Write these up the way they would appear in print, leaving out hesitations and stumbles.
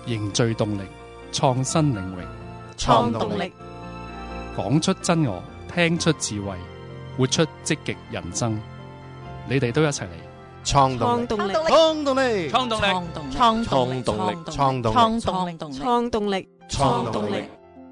凝聚動力，創新領域， 創動力， 講出真我，聽出智慧，活出積極人生。你哋都一齊嚟創動力， 創動力， 創動力， 創動力，創動力，創動力， 創動力，創動力，創動力。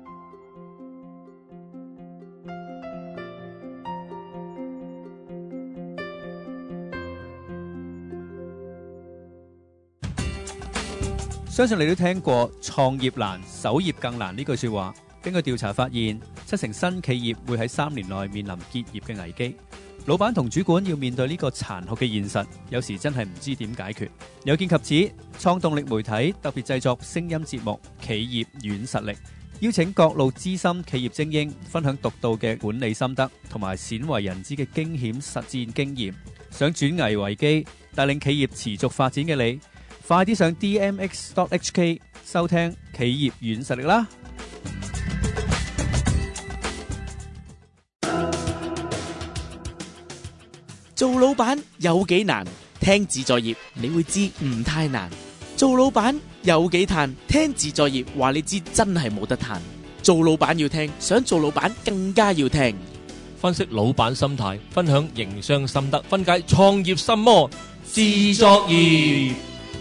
相信你都聽過創業難，守業更難呢句說話。根據調查發現，70%新企業會喺3年內面臨結業嘅危機。老闆同主管要面對呢個殘酷嘅現實，有時真係唔知點解決。有見及此，創動力媒體特別製作聲音節目《企業軟實力》，邀請各路資深企業精英分享獨到嘅管理心得同埋鮮為人知嘅驚險實戰經驗。想轉危為機，帶領企業持續發展嘅你，快啲上 dmx.hk 收聽企業軟實力啦！ 做老闆有幾難？聽自在業你會知唔太難。做老闆有幾嘆？聽自在業話你知真係冇得嘆。做老闆要聽，想做老闆更加要聽。 分析老闆心態，分享營商心得，分解創業心魔，自作業。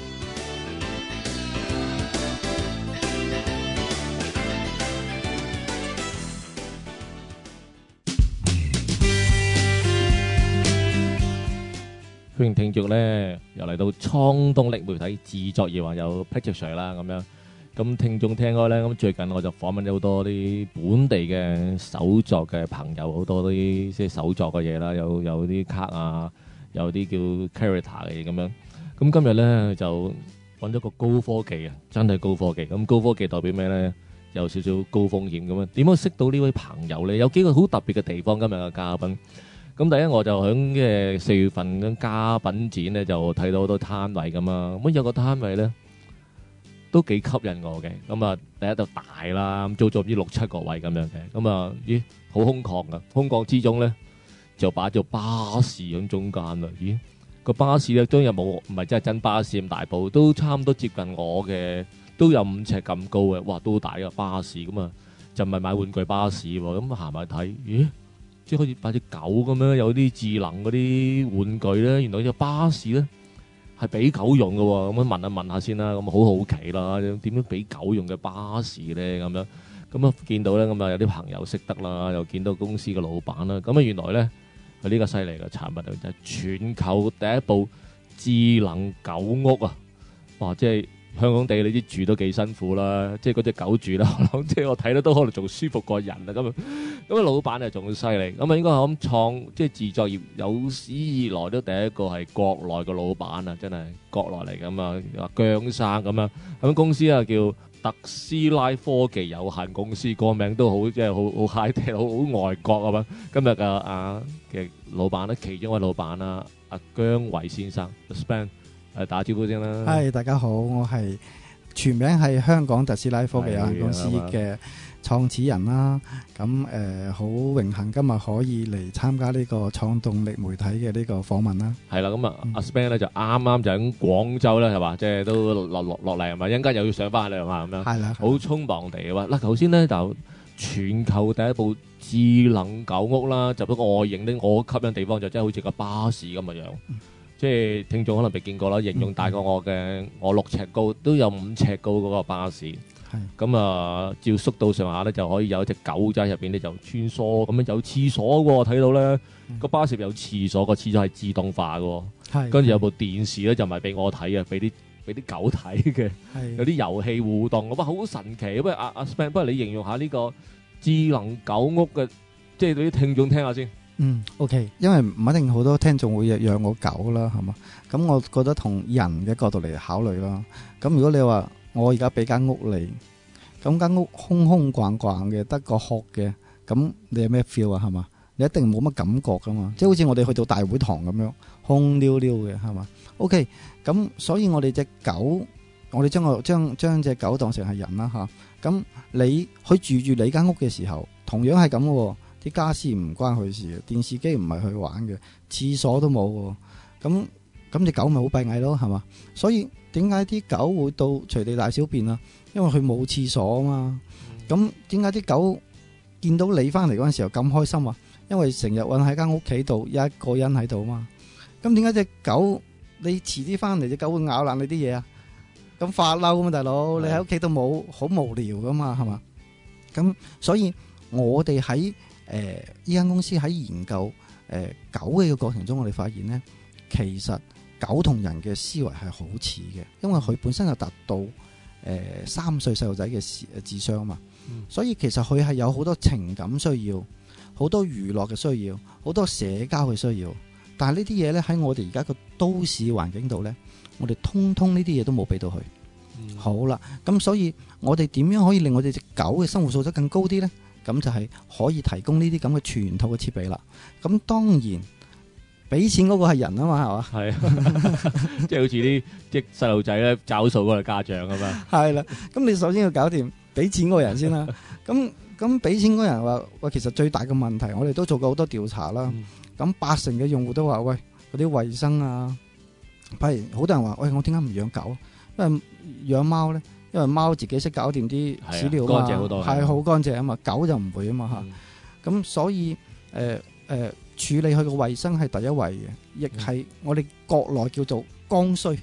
歡迎聽眾咧，又嚟到創動力媒體自作業，有 Patrick 啦咁樣。咁聽眾聽開咧，咁最近我就訪問咗好多啲本地嘅手作嘅朋友，好多啲即係手作嘅嘢啦，有啲卡啊，有啲叫 character 嘅嘢咁樣。咁今日咧就揾咗個高科技啊，真係高科技。咁高科技代表咩咧？有少少高風險咁樣。點樣識到呢位朋友咧？有幾個好特別嘅地方。今日嘅嘉賓。咁第一，我就喺4月份嘅家品展咧，就睇到好多攤位咁啊。咁有個攤位咧都幾吸引我嘅。咁啊，第一就大啦，租咗唔知6-7個位咁樣嘅。咁啊，咦，好空曠啊！空曠之中咧，就擺咗巴士喺中間啦。咦，個巴士咧當然冇，唔係真係真巴士咁大部，都差唔多接近我嘅，都有5尺咁高嘅。哇，都大嘅巴士咁啊，就唔係買玩具巴士喎。咁行埋睇，咦？即係好似擺隻狗咁樣，有啲智能嗰啲玩具咧。原來呢個巴士咧係俾狗用嘅喎。咁樣問下先啦。咁好好奇啦，點樣俾狗用嘅巴士咧？咁樣咁啊，見到咧咁啊，有啲朋友識得啦，又見到公司嘅老闆啦。咁啊，原來咧佢呢個犀利嘅產品就係全球第一部智能狗屋啊！哇，即係〜香港地你啲住都幾辛苦啦，即係嗰隻狗住啦，即係我睇得都可能仲舒服過人啦。咁啊，老闆啊仲犀利，咁啊應該係咁創，即係自作業有史以來都第一個係國內嘅老闆啊，真係國內嚟㗎嘛，話姜生咁啊，咁公司啊叫特斯拉科技有限公司，個名都好即係好 high tech，好外國啊嘛。今日嘅老闆咧，其中一位老闆啦，阿姜維先生 ，Span。打招呼先啦。 係，大家好，我係全名係香港特斯拉科技有限公司嘅創始人啦。咁好榮幸今日可以嚟參加呢個創動力媒體嘅呢個訪問啦。 係啦，咁啊，阿 Span 咧就啱啱就喺廣州啦，係嘛，即係都落嚟係嘛，一陣間又要上翻嚟啊咁樣。係啦，好匆忙地嘅話，嗱頭先咧就全球第一部智能狗屋啦，就不過外形咧，我吸引地方就真係好似個巴士咁嘅樣。即係聽眾可能未見過啦，形容大過我6尺高，都有5尺高嗰個巴士。咁啊，照縮到上下咧，就可以有一隻狗仔入邊咧就穿梭咁樣，有廁所喎，睇到咧個巴士有廁所，個廁所係自動化嘅。跟住有部電視咧就唔係俾我睇啊，俾啲狗睇嘅。有啲遊戲互動，哇，好神奇！不如阿 Span，不如你形容下呢個智能狗屋嘅，即係對啲聽眾聽下先。 OK， 因為唔一定好多聽眾會養我狗啦，係嘛？咁我覺得同人嘅角度嚟考慮啦。咁如果你話我而家俾間屋你，咁間屋空空逛逛嘅，得個殼嘅，咁你有咩 feel 啊？係嘛？你一定冇乜感覺噶嘛。即係好似我哋去到大會堂咁樣，空溜溜嘅，係嘛 ？OK， 咁所以我哋隻狗，我哋將隻狗當成係人啦嚇。咁你去住你間屋嘅時候，同樣係咁嘅。啲家私唔關佢事嘅，電視機唔係去玩嘅，廁所都冇喎。咁咁隻狗咪好閉翳咯，係嘛？所以點解啲狗會到隨地大小便啊？因為佢冇廁所啊嘛。咁點解啲狗見到你翻嚟嗰陣時候咁開心啊？因為成日韞喺間屋企度，有一個人喺度啊嘛。咁點解隻狗你遲啲翻嚟，隻狗會咬爛你啲嘢啊？咁發嬲啊嘛，大佬，你喺屋企都冇，好無聊噶嘛，係嘛？咁所以我哋喺呢間公司喺研究狗嘅個過程中，我哋發現咧，其實狗同人嘅思維係好似嘅，因為佢本身就達到3歲細路仔嘅智商嘛，所以其實佢係有好多情感需要，好多娛樂嘅需要，好多社交嘅需要。但係呢啲嘢咧喺我哋而家個都市環境度咧，我哋通通呢啲嘢都冇俾到佢。好啦，咁所以我哋點樣可以令我哋隻狗嘅生活素質更高啲咧？咁就係可以提供呢啲咁嘅全套嘅設備啦。咁當然俾錢嗰個係人啊嘛，係嘛？係， 即係好似啲即細路仔咧找數嗰個家長咁嘛。 係啦，咁你首先要搞掂俾錢嗰個人先啦。咁俾錢嗰個人話喂，其實最大嘅問題，我哋都做過好多調查啦。咁80%嘅用戶都話喂，嗰啲衞生啊，譬如好多人話喂，我點解唔養狗？因為養貓咧，因為貓自己識搞掂啲屎尿嘛， 乾淨好多， 係好乾淨啊嘛，狗就唔會啊嘛嚇。咁所以處理佢嘅衞生係第一位嘅，亦係我哋國內叫做剛需。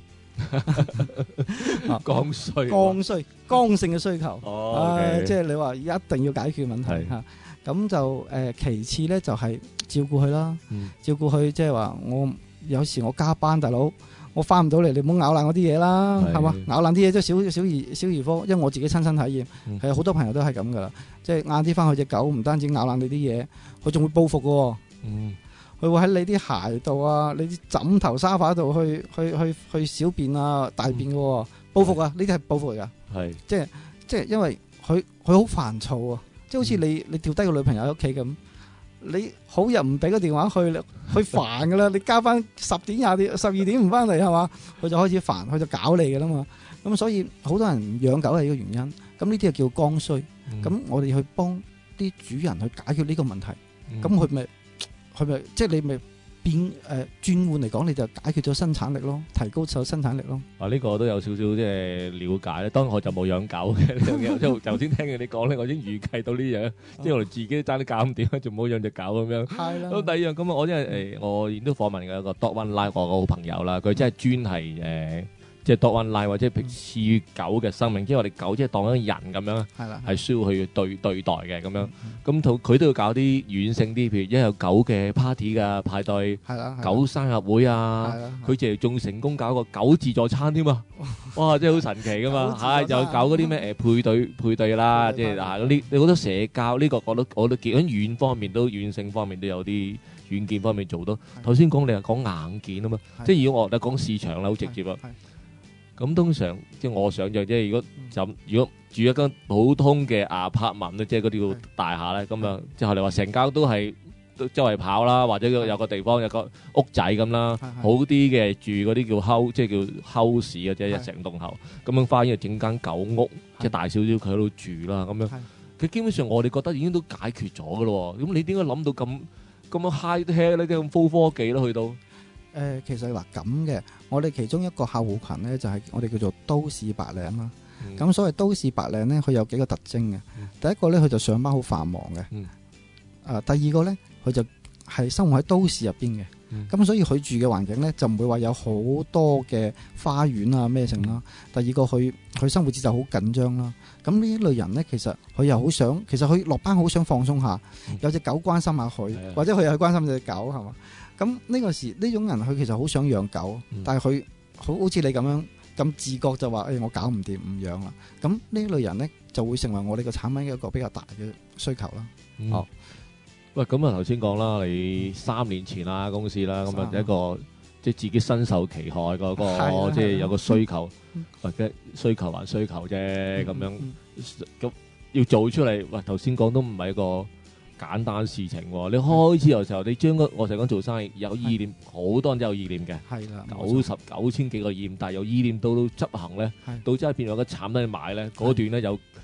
剛需， 剛性嘅需求。 哦， 即係你話一定要解決問題嚇。咁就其次咧就係照顧佢啦，照顧佢即係話我有時我加班，大佬我翻唔到嚟，你唔好咬爛我啲嘢啦，係嘛？咬爛啲嘢即係小兒科，因為我自己親身體驗，係好多朋友都係咁噶啦，即係晏啲翻去隻狗唔單止咬爛你啲嘢，佢仲會報復嘅。佢會喺你啲鞋度啊，你啲枕頭沙發度去小便啊、大便嘅報復啊，呢啲係報復嚟噶。係即係因為佢好煩躁啊，即係好似你掉低個女朋友喺屋企咁，你好日唔俾個電話去煩噶啦，你加翻10點20點12點唔翻嚟係嘛，佢就開始煩，佢就搞你噶啦嘛。咁所以好多人養狗係呢個原因。咁呢啲就叫剛需。咁我哋去幫啲主人去解決呢個問題，咁佢咪即係你咪變轉換嚟講，你就解決咗生產力咯，提高咗生產力咯。 呢個都有少少即係了解咧。當然我就冇養狗嘅呢樣嘢，即係頭先聽你講咧，我已經預計到呢樣，即係我哋自己爭啲搞唔掂，仲冇養隻狗咁樣。係啦。咁第二樣咁我真係我亦都訪問嘅一個 Dog One Line 我個好朋友啦，佢真係專係即係 Dog One Line 或者賜予狗嘅生命，即係我哋狗即係當一人咁樣，係需要去對待嘅咁樣。咁佢都要搞啲軟性啲，譬如一有狗嘅 party 嘅派對，狗生日會啊，佢就仲成功搞個狗自助餐添嘛！哇，真係好神奇噶嘛！係就搞嗰啲咩配對啦，即係嗱你好多社交呢個我都喺軟性方面都有啲軟件方面做到。頭先講你係講硬件啊嘛，即係如果我講市場啦，好直接啊。咁通常即係我想象，即係如果住一間普通嘅apartment咧，即係嗰啲叫大廈咧，咁啊，即係你話成間都係周圍跑啦，或者有個地方有個屋仔咁啦，好啲嘅住嗰啲叫 house，即係叫 house 啊，即係成棟樓咁樣花園整間狗屋，即係大少少佢喺度住啦，咁樣佢基本上我哋覺得已經都解決咗噶咯。咁你點解諗到咁樣 high tech 咧，咁高科技咯去到？ 其實嗱咁嘅，我哋其中一個客戶群咧就係我哋叫做都市白領啦。咁所謂都市白領咧，佢有幾個特徵嘅。第一個咧，佢就上班好繁忙嘅。第二個咧，佢就係生活喺都市入邊嘅。咁所以佢住嘅環境咧，就唔會話有好多嘅花園啊咩剩啦。第二個佢生活節奏好緊張啦。咁呢一類人咧，其實佢又好想，其實佢落班好想放鬆下，有隻狗關心下佢，或者佢又去關心隻狗係嘛。咁呢種人佢其實好想養狗，但係佢好似你咁樣咁自覺就話我搞唔掂唔養啦。咁呢類人咧就會成為我哋個產品嘅一個比較大嘅需求啦。 喂，咁啊頭先講啦，你3年前啦公司啦，咁啊一個即係自己身受其害嗰個，即係有個需求，或者需求還需求啫咁樣，咁要做出嚟。喂，頭先講都唔係一個簡單事情喎。你開始嘅時候，你將我成日講做生意有意念，好多人都有意念嘅，係啦，99,000幾個意念，但係有意念到執行咧，到真係變咗個產品去買咧，嗰段咧有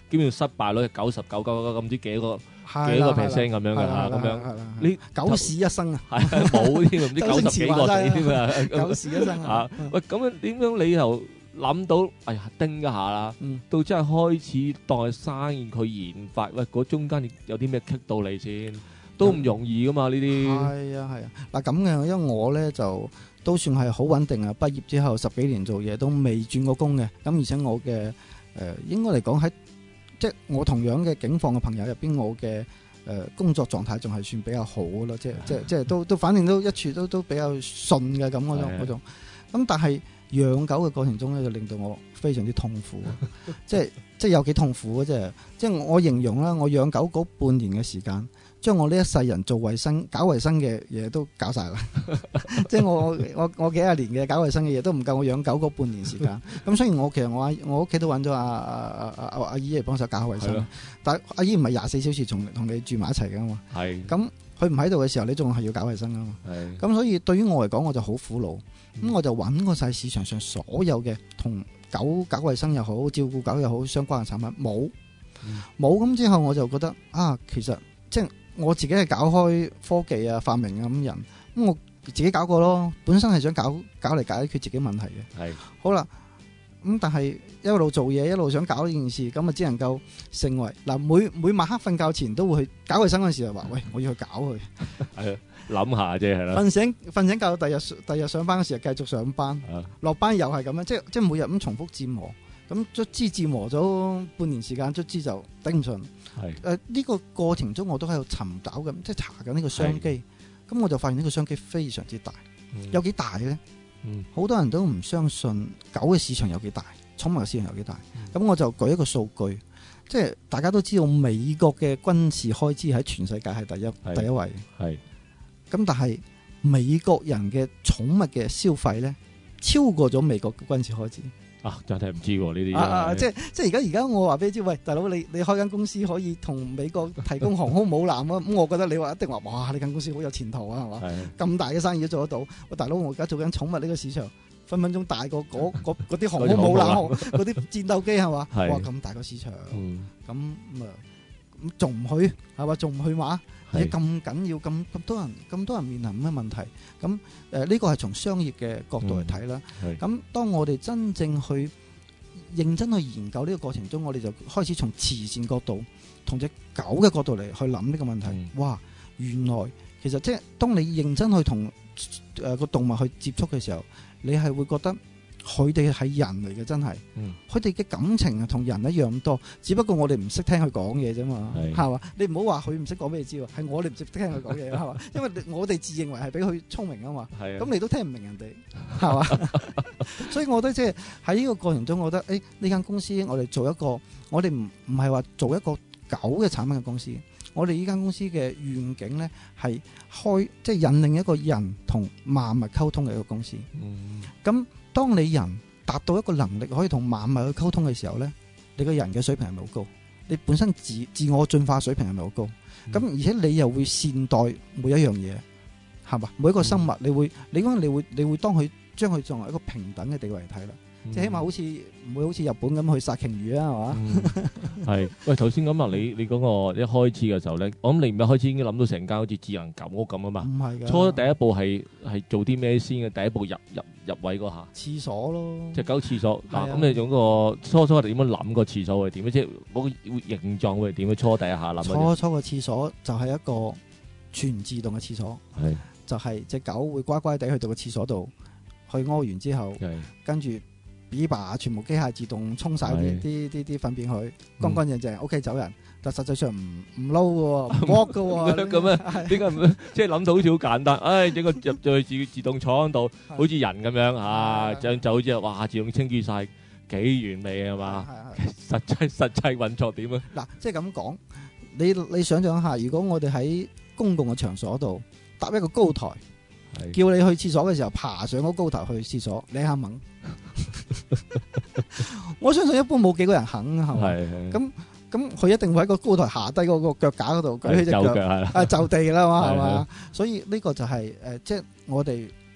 基本上失敗率係99.99唔知幾個 percent 咁樣嘅嚇，咁樣你九死一生啊， 係冇添，唔知90幾個死添啊， 九死一生啊！ 喂，咁樣點樣你又諗到？哎呀，叮一下啦，到真係開始當係生意去研發，喂，嗰中間有啲咩棘到你先？都唔容易噶嘛呢啲。 係啊，嗱咁嘅，因為我咧就都算係好穩定啊！畢業之後10幾年做嘢都未轉過工嘅，咁而且我嘅應該嚟講喺即係我同樣嘅境況嘅朋友入邊，我嘅工作狀態仲係算比較好咯，即係都反正都一處都比較順嘅咁嗰種。咁但係養狗嘅過程中咧，就令到我非常之痛苦，即係有幾痛苦啊！即係我形容啦，我養狗嗰半年嘅時間，將我呢一世人做衞生、搞衞生嘅嘢都搞晒啦。即係我幾廿年嘅搞衞生嘅嘢都唔夠我養狗嗰半年時間。咁雖然其實我屋企都揾咗阿姨嚟幫手搞衞生，但係阿姨唔係24小時同你住埋一齊㗎嘛。係。咁佢唔喺度嘅時候，你仲係要搞衞生㗎嘛。係。咁所以對於我嚟講，我就好苦惱。咁我就揾過晒市場上所有嘅同狗搞衞生又好、照顧狗又好相關嘅產品，冇咁之後，我就覺得其實即係我自己係搞開科技啊、發明啊咁人，咁我自己搞過咯。本身係想搞嚟解決自己問題嘅。係好啦，咁但係一路做嘢，一路想搞呢件事，咁啊只能夠成為嗱每晚黑瞓覺前都會去搞衞生嗰陣時就話：喂，我要去搞佢。係。諗下啫，係啦。瞓醒覺，第日上班嘅時候繼續上班，落班又係咁樣，即係每日咁重複折磨，咁卒之折磨咗半年時間，卒之就頂唔順。係呢個過程中，我都喺度尋找緊，即係查緊呢個商機。咁我就發現呢個商機非常之大，有幾大咧？好多人都唔相信狗嘅市場有幾大，寵物嘅市場有幾大。咁我就舉一個數據，即係大家都知道美國嘅軍事開支喺全世界係第一位。係。咁但係美國人嘅寵物嘅消費咧，超過咗美國嘅軍事開支。 真係唔知喎呢啲。 即係而家我話俾你知，喂，大佬你開間公司可以同美國提供航空母艦啊，咁我覺得你話一定話哇，呢間公司好有前途啊，係嘛？咁大嘅生意都做得到。喂，大佬，我而家做緊寵物呢個市場，分分鐘大過嗰啲航空母艦、嗰啲戰鬥機係嘛？哇，咁大個市場，咁仲唔去係嘛？仲唔去馬？而且咁緊要，咁多人面臨咁嘅問題，咁呢個係從商業嘅角度嚟睇啦。咁當我哋真正去認真去研究呢個過程中，我哋就開始從慈善角度，同隻狗嘅角度嚟去諗呢個問題。哇！原來其實即係當你認真去同個動物去接觸嘅時候，你係會覺得佢哋係人嚟嘅，真係。佢哋嘅感情啊，同人一樣咁多，只不過我哋唔識聽佢講嘢啫嘛，係嘛？你唔好話佢唔識講俾你知喎，係我哋唔識聽佢講嘢，係嘛？因為我哋自認為係比佢聰明啊嘛，咁你都聽唔明人哋，係嘛？所以我覺得即係喺呢個過程中，我覺得呢間公司我哋做一個，我哋唔係話做一個狗嘅產品嘅公司，我哋呢間公司嘅願景咧係即係引領一個人同萬物溝通嘅一個公司。咁當你人達到一個能力可以同萬物去溝通嘅時候咧，你個人嘅水平係咪好高？你本身自我進化水平係咪好高？咁而且你又會善待每一樣嘢，係嘛？每一個生物，你會當佢將佢作為一個平等嘅地位嚟睇啦。即係起碼唔會好似日本咁去殺鯨魚啊，係嘛？ 係。喂，頭先咁啊，你嗰個一開始嘅時候咧，我諗你唔一開始已經諗到成間好似智能狗屋咁啊嘛。唔係㗎。初第一步係做啲咩先嘅？第一步入位嗰下。廁所咯。隻狗廁所。嗱，咁你用個初係點樣諗個廁所會點？即係嗰個形狀會點？初第一下諗。初個廁所就係一個全自動嘅廁所。係。就係隻狗會乖乖地去到個廁所度，去屙完之後，跟住。全部機械自動沖晒啲糞便去，乾乾淨淨，OK 走人。但實際上唔撈嘅喎，唔剝嘅喎。咁啊？點解唔即係諗到好似好簡單？整個入咗去自動坐喺度，好似人咁樣啊，就好似哇自動清潔晒，幾完美係嘛？實際運作點啊？ 嗱，即係咁講，你想象下，如果我哋喺公共嘅場所度搭一個高台。叫你去廁所嘅時候，爬上嗰高台去廁所，你肯唔肯？我相信一般冇幾個人肯，係嘛？咁佢一定會喺個高台下低嗰個腳架嗰度舉起隻腳，就地啦嘛，係嘛？所以呢個就係即係我哋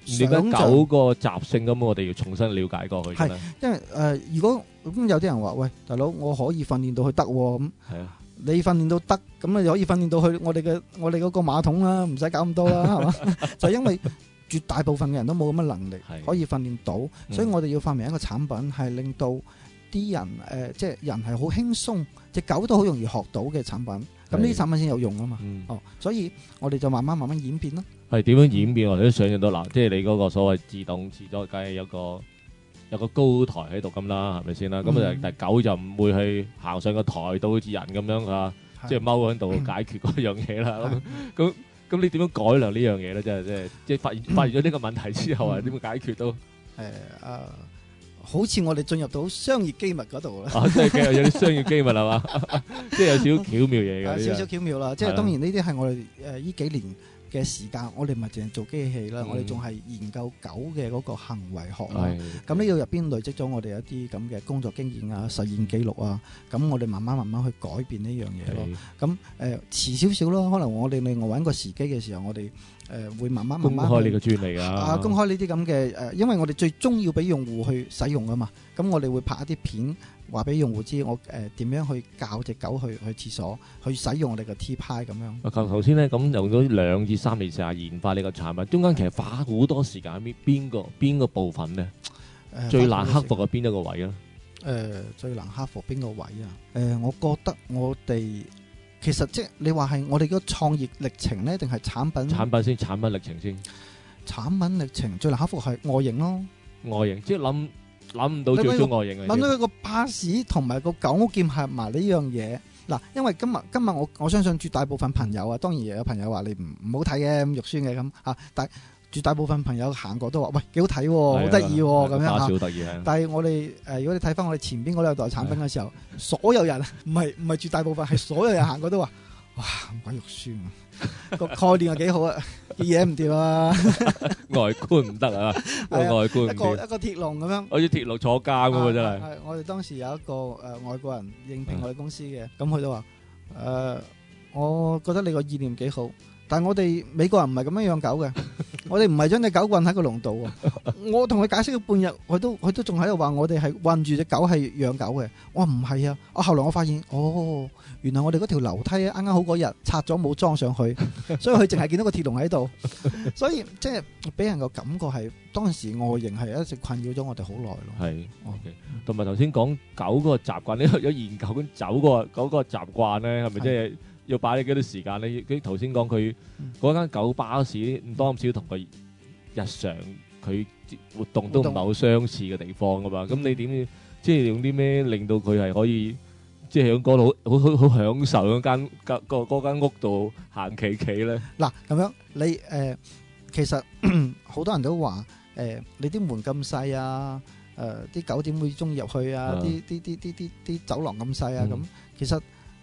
你嘅狗個習性咁，我哋要重新了解過去。 係，因為如果咁有啲人話，喂，大佬，我可以訓練到佢得喎，咁係啊， 你訓練到得，咁你可以訓練到去我哋嗰個馬桶啦，唔使搞咁多啦，係嘛？就因為絕大部分嘅人都冇咁嘅能力可以訓練到，所以我哋要發明一個產品係令到啲人即係人係好輕鬆，隻狗都好容易學到嘅產品。咁呢啲產品先有用啊嘛。所以我哋就慢慢演變咯。 係點樣演變？我哋都想象到嗱，即係你嗰個所謂自動自助，梗係有個高台喺度咁啦，係咪先啦？咁但係狗就唔會去行上個台度好似人咁樣啊，即係踎喺度解決嗰樣嘢啦。咁你點樣改良呢樣嘢咧？即係發現咗呢個問題之後啊，點樣解決到？ 好似我哋進入到商業機密嗰度啦。 即係有啲商業機密係嘛？即係有少少巧妙嘢嘅。 少少巧妙啦，即係當然呢啲係我哋呢幾年嘅時間，我哋唔係淨係做機器啦，我哋仲係研究狗嘅嗰個行為學啦。咁呢度入邊累積咗我哋一啲咁嘅工作經驗啊、實驗記錄啊，咁我哋慢慢去改變呢樣嘢咯。咁遲少少咯，可能我哋另外揾個時機嘅時候，我哋會慢慢公開呢個專利啊， 公開呢啲咁嘅因為我哋最終要俾用戶去使用啊嘛，咁我哋會拍一啲片，話俾用戶知我點樣去教隻狗去廁所，去使用我哋嘅 T-Pie 咁樣。 頭先咧咁用咗2至3年時間研發呢個產品，中間其實花好多時間喺邊個部分咧？最難克服嘅邊一個位啊？ 最難克服邊個位啊？我覺得我哋其實即係你話係我哋個創業歷程咧，定係產品先？產品歷程先。產品歷程最難克服係外形咯。外形即係諗唔到最終外形。諗到佢個巴士同埋個狗屋結合埋呢樣嘢。嗱，因為今日我相信絕大部分朋友啊，當然有朋友話你唔好睇嘅，咁肉酸嘅咁嚇，但係絕大部分朋友行過都話喂幾好睇喎，好得意喎咁樣嚇。巴士好得意啊！但係我哋如果你睇翻我哋前邊嗰兩代產品嘅時候，所有人唔係絕大部分係所有人行過都話哇咁鬼肉酸啊！個概念係幾好啊，啲嘢唔掂啊， 外觀唔得啊，外觀唔掂。一個鐵籠咁樣， 好似鐵籠坐監咁啊！真係。 我哋當時有一個外國人應聘我哋公司嘅，咁佢都話我覺得你個意念幾好，但係我哋美國人唔係咁樣養狗嘅，我哋唔係將隻狗韞喺個籠度啊！我同佢解釋咗半日，佢都仲喺度話我哋係韞住隻狗係養狗嘅。我話唔係啊！後來我發現原來我哋嗰條樓梯啱啱好嗰日拆咗冇裝上去，所以佢淨係見到個鐵籠喺度。所以即係俾人個感覺係當時外形係一直困擾咗我哋好耐咯。係， 同埋頭先講狗嗰個習慣，你有研究緊狗嗰個習慣咧，係咪即係要擺你幾多時間咧？佢頭先講佢嗰間狗巴士唔多唔少同佢日常佢活動都唔係好相似嘅地方噶嘛。咁你點即係用啲咩令到佢係可以即係喺嗰度好享受嗰間屋度行企咧？嗱，咁樣你其實好多人都話你啲門咁細啊，啲狗點會中意入去啊？啲走廊咁細啊？咁其實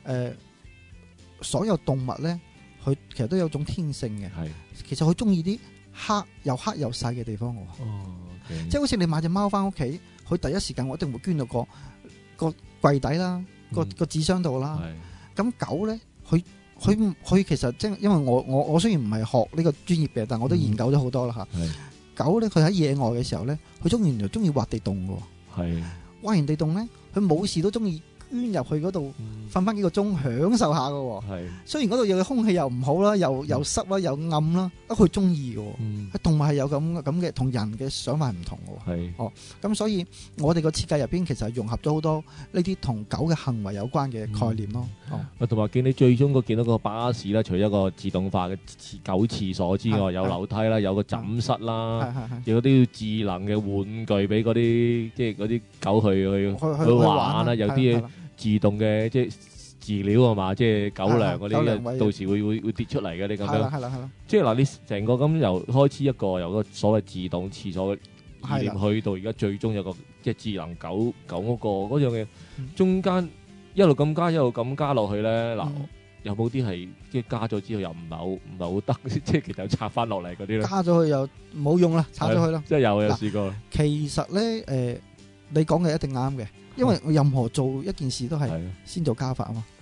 所有動物咧，佢其實都有種天性嘅。其實佢中意啲黑又細嘅地方喎。即係好似你買隻貓翻屋企，佢第一時間我一定會捐到個櫃底啦，個紙箱度啦。咁狗咧，佢其實即係因為我雖然唔係學呢個專業嘅，但我都研究咗好多啦嚇。狗咧，佢喺野外嘅時候咧，佢原來中意挖地洞嘅。挖完地洞咧，佢冇事都中意捐入去嗰度瞓翻幾個鐘，享受下嘅。雖然嗰度有空氣又唔好啦，又濕啦，又暗啦，佢中意嘅。動物係有咁嘅，同人嘅想法係唔同嘅。咁所以我哋個設計入邊其實係融合咗好多呢啲同狗嘅行為有關嘅概念咯。 同埋見你最終見到個巴士啦，除咗一個自動化嘅狗廁所之外，有樓梯啦，有個枕室啦，有啲智能嘅玩具俾嗰啲即係嗰啲狗去玩啦，有啲自動嘅即係飼料啊嘛，即係狗糧嗰啲，到時會跌出嚟嘅啲咁樣。係啦。即係嗱，你成個咁由開始由個所謂自動廁所嘅意念去到而家最終有個即係智能狗嗰樣嘢，中間一路咁加落去咧。嗱，有冇啲係即係加咗之後又唔係好得，即係其實拆翻落嚟嗰啲咧？加咗去又冇用啦，拆咗去啦。即係有試過。其實咧，你講嘅一定啱嘅。因為任何做一件事都係先做加法啊嘛，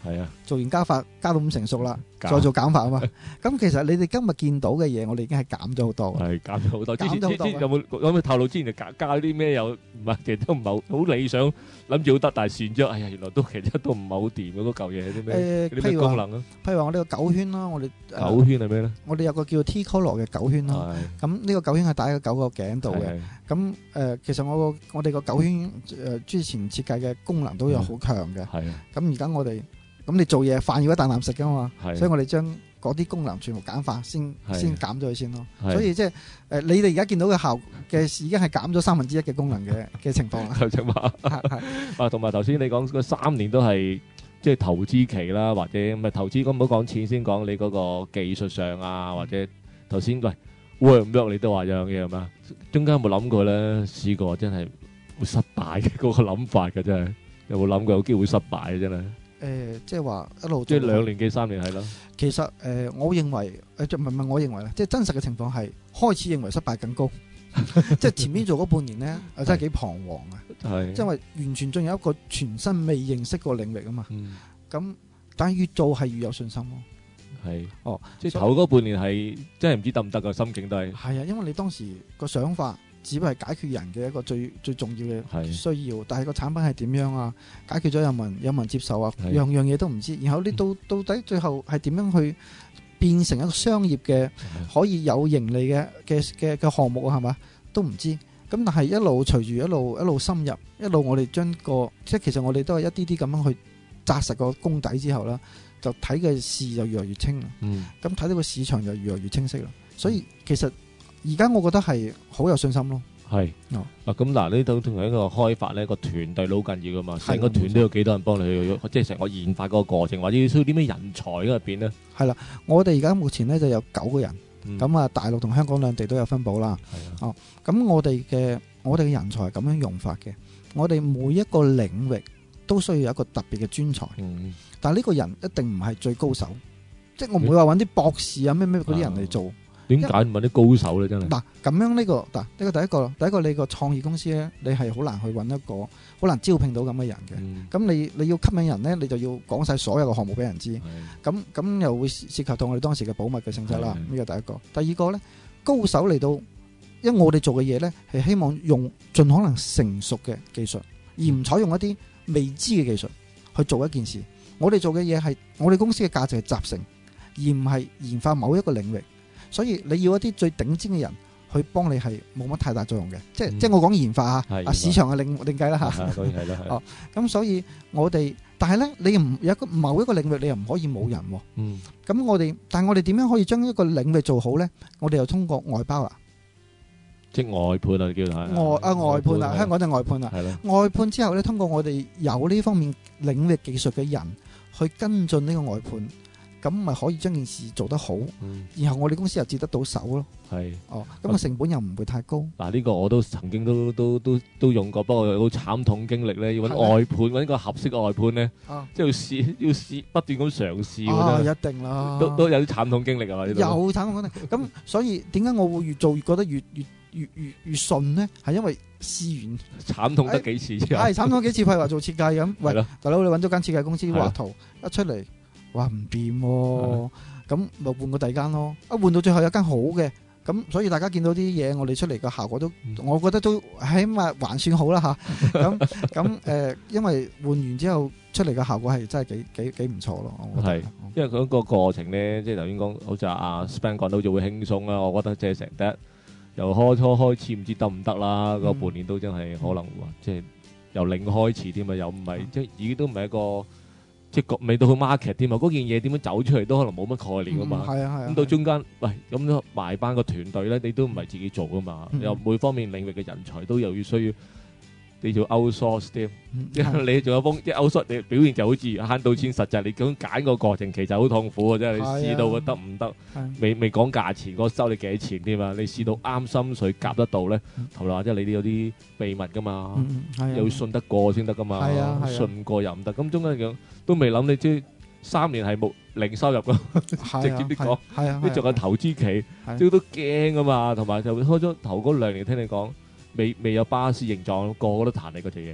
係啊， 做完加法加到咁成熟啦， 減再做減法啊嘛。咁其實你哋今日見到嘅嘢，我哋已經係減咗好多。 係減咗好多。之前減咗好多有冇透露之前就加啲咩有唔係，其實都唔係好理想，諗住好得，但係算咗，哎呀，原來都其實都唔係好掂嗰嚿嘢啲咩啲咩功能啊？ 譬如話我哋個狗圈啦，我哋狗圈係咩咧？ 我哋有個叫 T-Color 嘅狗圈啦。咁呢個狗圈係戴喺個狗個頸度嘅。咁其實我哋個狗圈之前設計嘅功能都有好強嘅。係啊。咁而家我哋咁你做嘢飯要一啖啖食噶嘛，所以我哋將嗰啲功能全部簡化，先減咗佢先咯。所以即係你哋而家見到嘅效嘅已經係減咗1/3嘅功能嘅情況啦。 情況同埋頭先你講嗰3年都係即係投資期啦，或者唔係投資，咁唔好講錢，先講你嗰個技術上啊，或者頭先喂 work 唔 work 你都話有樣嘢係嘛？中間有冇諗過咧？試過真係會失敗嘅嗰個諗法嘅真係，有冇諗過有機會失敗嘅真係？ 即係話一路即係2年幾3年係咯。 其實我認為唔係我認為啦，即係真實嘅情況係開始認為失敗更高。即係前面做嗰半年咧，真係幾彷徨啊！係，因為完全進入一個全新未認識個領域啊嘛。咁但係越做係越有信心咯。係， 即係頭嗰半年係真係唔知得唔得個心境都係。係啊，因為你當時個想法只不過係解決人嘅一個最重要嘅需要，但係個產品係點樣啊？解決咗有冇人接受啊？樣樣嘢都唔知，然後你到底最後係點樣去變成一個商業嘅可以有盈利嘅項目啊？係嘛，都唔知。咁但係一路隨住一路深入，一路我哋將即係其實我哋都係一啲啲咁樣去紮實個功底之後啦，就睇嘅事就越嚟越清啦。咁睇到個市場就越嚟越清晰啦。所以其實而家我覺得係好有信心咯。係咁嗱，呢度同一個開發呢個團隊都好緊要噶嘛，成個團隊有幾多人幫你去，即係成個研發嗰個過程，或者要需要啲咩人才喺入邊呢？係啦， 我哋而家目前呢就有9個人，咁大陸同香港兩地都有分佈啦。咁我哋嘅人才係咁樣用法嘅，我哋每一個領域都需要有一個特別嘅專才，但係呢個人一定唔係最高手，即係我唔會話揾啲博士啊咩嗰啲人嚟做。 點解唔揾啲高手咧？真係嗱， 咁樣呢個第一個你個創意公司咧，你係好難去揾一個，好難招聘到咁嘅人嘅。咁你要吸引人咧，你就要講晒所有嘅項目俾人知。咁又會涉及到我哋當時嘅保密嘅性質啦。呢個第一個。第二個咧，高手嚟到，因為我哋做嘅嘢咧係希望用盡可能成熟嘅技術，而唔採用一啲未知嘅技術去做一件事。我哋做嘅嘢係我哋公司嘅價值係集成，而唔係研發某一個領域。所以你要一啲最頂尖嘅人去幫你係冇乜太大作用嘅，即係我講研發啊，市場係另計啦嚇。當然係啦。咁所以我哋，但係咧你唔有某一個領域你又唔可以冇人喎。咁但係我哋點樣可以將一個領域做好咧？我哋又通過外包啦， 即係外判啊，叫做外判啦，香港就外判啦。外判之後咧，通過我哋有呢方面領域技術嘅人去跟進呢個外判。咁咪可以將件事做得好，然後我哋公司又接得到手咯。係，咁個成本又唔會太高。 嗱，呢個我都曾經都用過，不過有好慘痛經歷咧，要揾外判，揾個合適嘅外判咧，即係要試不斷咁嘗試。 一定啦， 都有啲慘痛經歷係嘛？ 有慘痛經歷。咁所以點解我會越做越覺得越順咧？係因為試完慘痛得幾次之後， 係慘痛幾次，譬如話做設計咁，喂，大佬你揾咗間設計公司畫圖一出嚟。哇唔掂喎，咁咪換個第二間咯。換到最後有間好嘅，咁所以大家見到啲嘢，我哋出嚟嘅效果都，我覺得都起碼還算好啦嚇。咁因為換完之後出嚟嘅效果係真係幾唔錯咯。 係，因為佢個過程咧，即係頭先講，好似阿 Span 講到就會輕鬆啦。我覺得即係成第一由開始唔知得唔得啦，個半年都真係可能即係由零開始添啊，又唔係即係已經都唔係一個。即係未到去 market 添啊！嗰件嘢點樣走出嚟都可能冇乜概念噶嘛。係啊係啊。咁到中間，喂，咁都埋班個團隊咧，你都唔係自己做噶嘛。又每方面領域嘅人才都又要需要，你做 outsource 添。你仲有即係 outsource，你表現就好似慳到錢，實際你咁揀個過程其實好痛苦嘅，即係你試到得唔得？未講價錢，我收你幾錢添啊？你試到啱心水夾得到咧，同埋或者你都有啲秘密噶嘛，又要信得過先得噶嘛。信過又唔得，咁中間樣。都未諗，你知3年係冇零收入噶，直接啲講，你仲有投資期，都驚噶嘛。同埋就開咗頭嗰2年，聽你講未有巴士形狀，個個都彈你嗰隻嘢。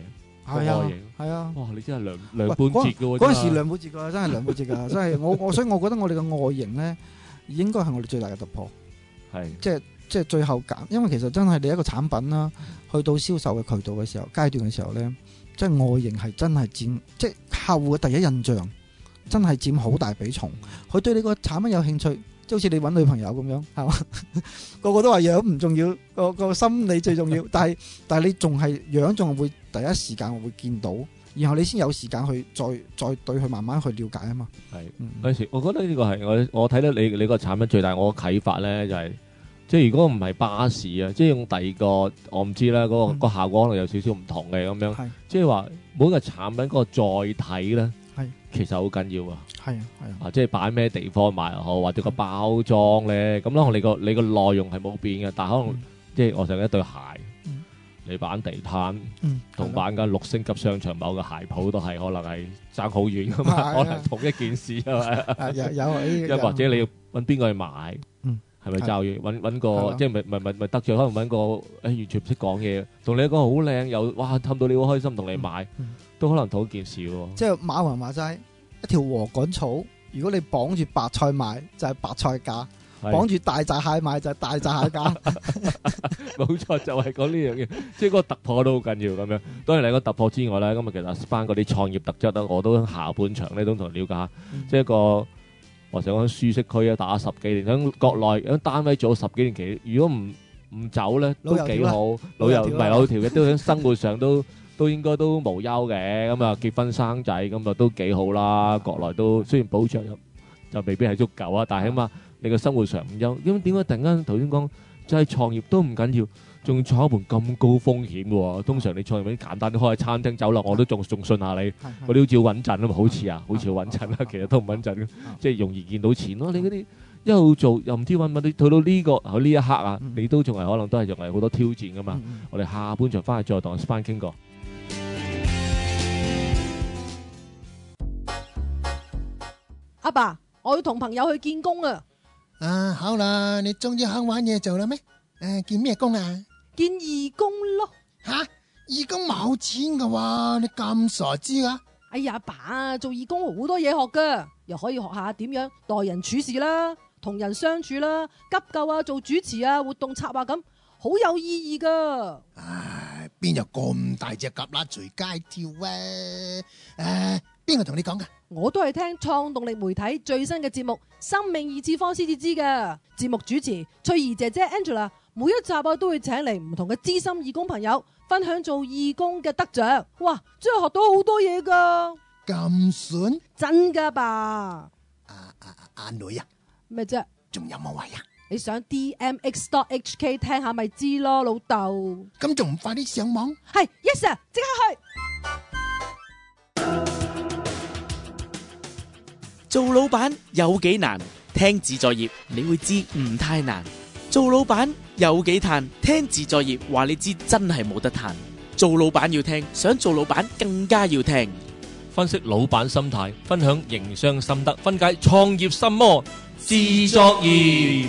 係啊外形， 係啊。 哇！你真係兩半截嘅喎， 嗰陣時兩半截㗎，真係兩半截㗎，真係所以我覺得我哋嘅外形咧，應該係我哋最大嘅突破。 係即係最後揀，因為其實真係你一個產品啦，去到銷售嘅渠道嘅時候階段嘅時候咧，即係外形係真係佔，即係客戶嘅第一印象，真係佔好大比重。佢對你個產品有興趣，即係好似你揾女朋友咁樣，係嘛？個個都話樣唔重要，個心理最重要。但係你仲係樣仲會第一時間會見到，然後你先有時間去再對佢慢慢去了解啊嘛。 係嗰時，我覺得呢個係我睇到你個產品最大我嘅啟發咧，就係即係如果唔係巴士啊，即係用第二個我唔知啦，嗰個效果可能有少少唔同嘅咁樣。即係話每個產品嗰個載體咧，其實好緊要啊。係啊，即係擺咩地方賣又好，或者個包裝咧，咁可能你個內容係冇變嘅，但係可能即係我成一對鞋。你板地攤同板間6星級商場某個鞋鋪都係可能係爭好遠噶嘛，可能同一件事啊嘛。又或者你要揾邊個去買，係咪就要揾個即係咪得罪？可能揾個完全唔識講嘢，同你講好靚又哇氹到你好開心，同你買都可能同一件事喎。即係馬雲話齋一條禾稈草，如果你綁住白菜賣，就係白菜價。綁住大閘蟹賣就係大閘蟹價， 冇錯就係講呢樣嘢，即係嗰個突破都好緊要咁樣。當然你個突破之外咧，咁啊其實翻嗰啲創業特質咧，我都下半場咧都同你了解下，即係一個我成日講舒適區啊，打10幾年喺國內喺單位做10幾年期，如果唔走咧都幾好，老油唔係老條嘅，都喺生活上都應該都無憂嘅。咁啊結婚生仔咁啊都幾好啦。國內都雖然保障就未必係足夠啊，但係起碼你個生活上唔憂，咁點解突然間頭先講即係創業都唔緊要，仲創一盤咁高風險嘅喎？通常你創業啲簡單啲開下餐廳酒樓，我都仲信下你，嗰啲好似好穩陣啊嘛，好似好穩陣啦，其實都唔穩陣，即係容易見到錢咯。你嗰啲一路做又唔知揾唔揾，你去到呢一刻啊，你都仲係可能都係仲係好多挑戰噶嘛。我哋下半場翻去再同 Span 傾過。 阿爸，我要同朋友去見工啊！ 好啦，你終於肯揾嘢做啦咩？見咩工啊？ 見義工咯。 吓，義工冇錢噶喎，你咁傻知啊？ 哎呀，阿爸，做義工好多嘢學噶，又可以學下點樣待人處事啦，同人相處啦，急救啊，做主持啊，活動策劃咁，好有意義噶。 唉，邊有咁大隻蛤乸隨街跳啊？邊個同你講噶？ 我都係聽創動力媒體最新嘅節目《生命二次方》先至知噶。節目主持翠兒姐姐 Angela 每一集都會請嚟唔同嘅資深義工朋友分享做義工嘅得獎。哇，真係學到好多嘢噶！ 咁筍？ 真噶吧？ 阿女啊？ 咩啫？ 仲有冇位啊？ 你上 DMX.HK 聽下咪知咯，老豆。 咁仲唔快啲上網？ 係 ，Yes sir，即刻去。 做老闆有幾難？聽自在業你會知唔太難。做老闆有幾嘆？聽自在業話你知真係冇得嘆。做老闆要聽，想做老闆更加要聽。 分析老闆心態，分享營商心得，分解創業心魔，自作業。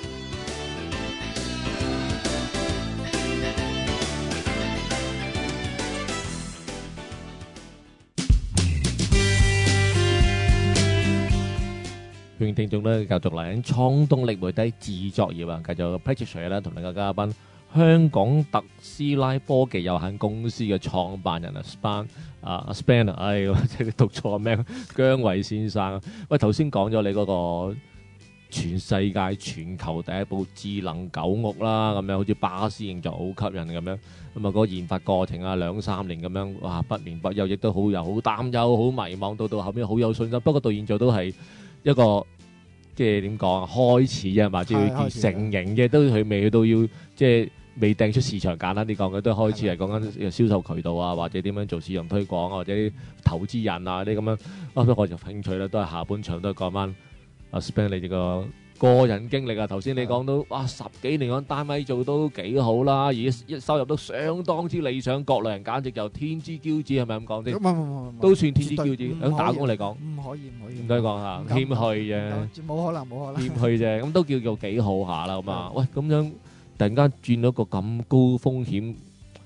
歡迎聽眾咧，繼續嚟喺創動力媒體自作業啊！繼續 Patrick 啦，同另一個嘉賓，香港特斯拉科技有限公司嘅創辦人啊 Span 啊，即係讀錯名，姜偉先生。喂，頭先講咗你嗰個全世界全球第一部智能狗屋啦，咁樣好似巴士形狀好吸引咁樣。咁啊，嗰個研發過程啊，2-3年咁樣，哇，不眠不休，亦都好擔憂、好迷茫，到後面好有信心。不過到現在都係一個即係點講啊？開始啊嘛，即係成型嘅，都佢未去到要即係未掟出市場。簡單啲講，佢都開始係講緊銷售渠道啊，或者點樣做市場推廣啊，或者啲投資人啊啲咁樣。所以我就興趣啦，都係下半場都係講翻阿 Span 你哋個人經歷啊。頭先你講到哇10幾年喺單位做都幾好啦，而家收入都相當之理想，國內人簡直就天之驕子，係咪咁講先？唔都算天之驕子。喺打工嚟講，唔可以，唔該講下，謙虛啫，冇可能，謙虛啫，咁都叫做幾好下啦。咁啊，喂，咁樣突然間轉到個咁高風險，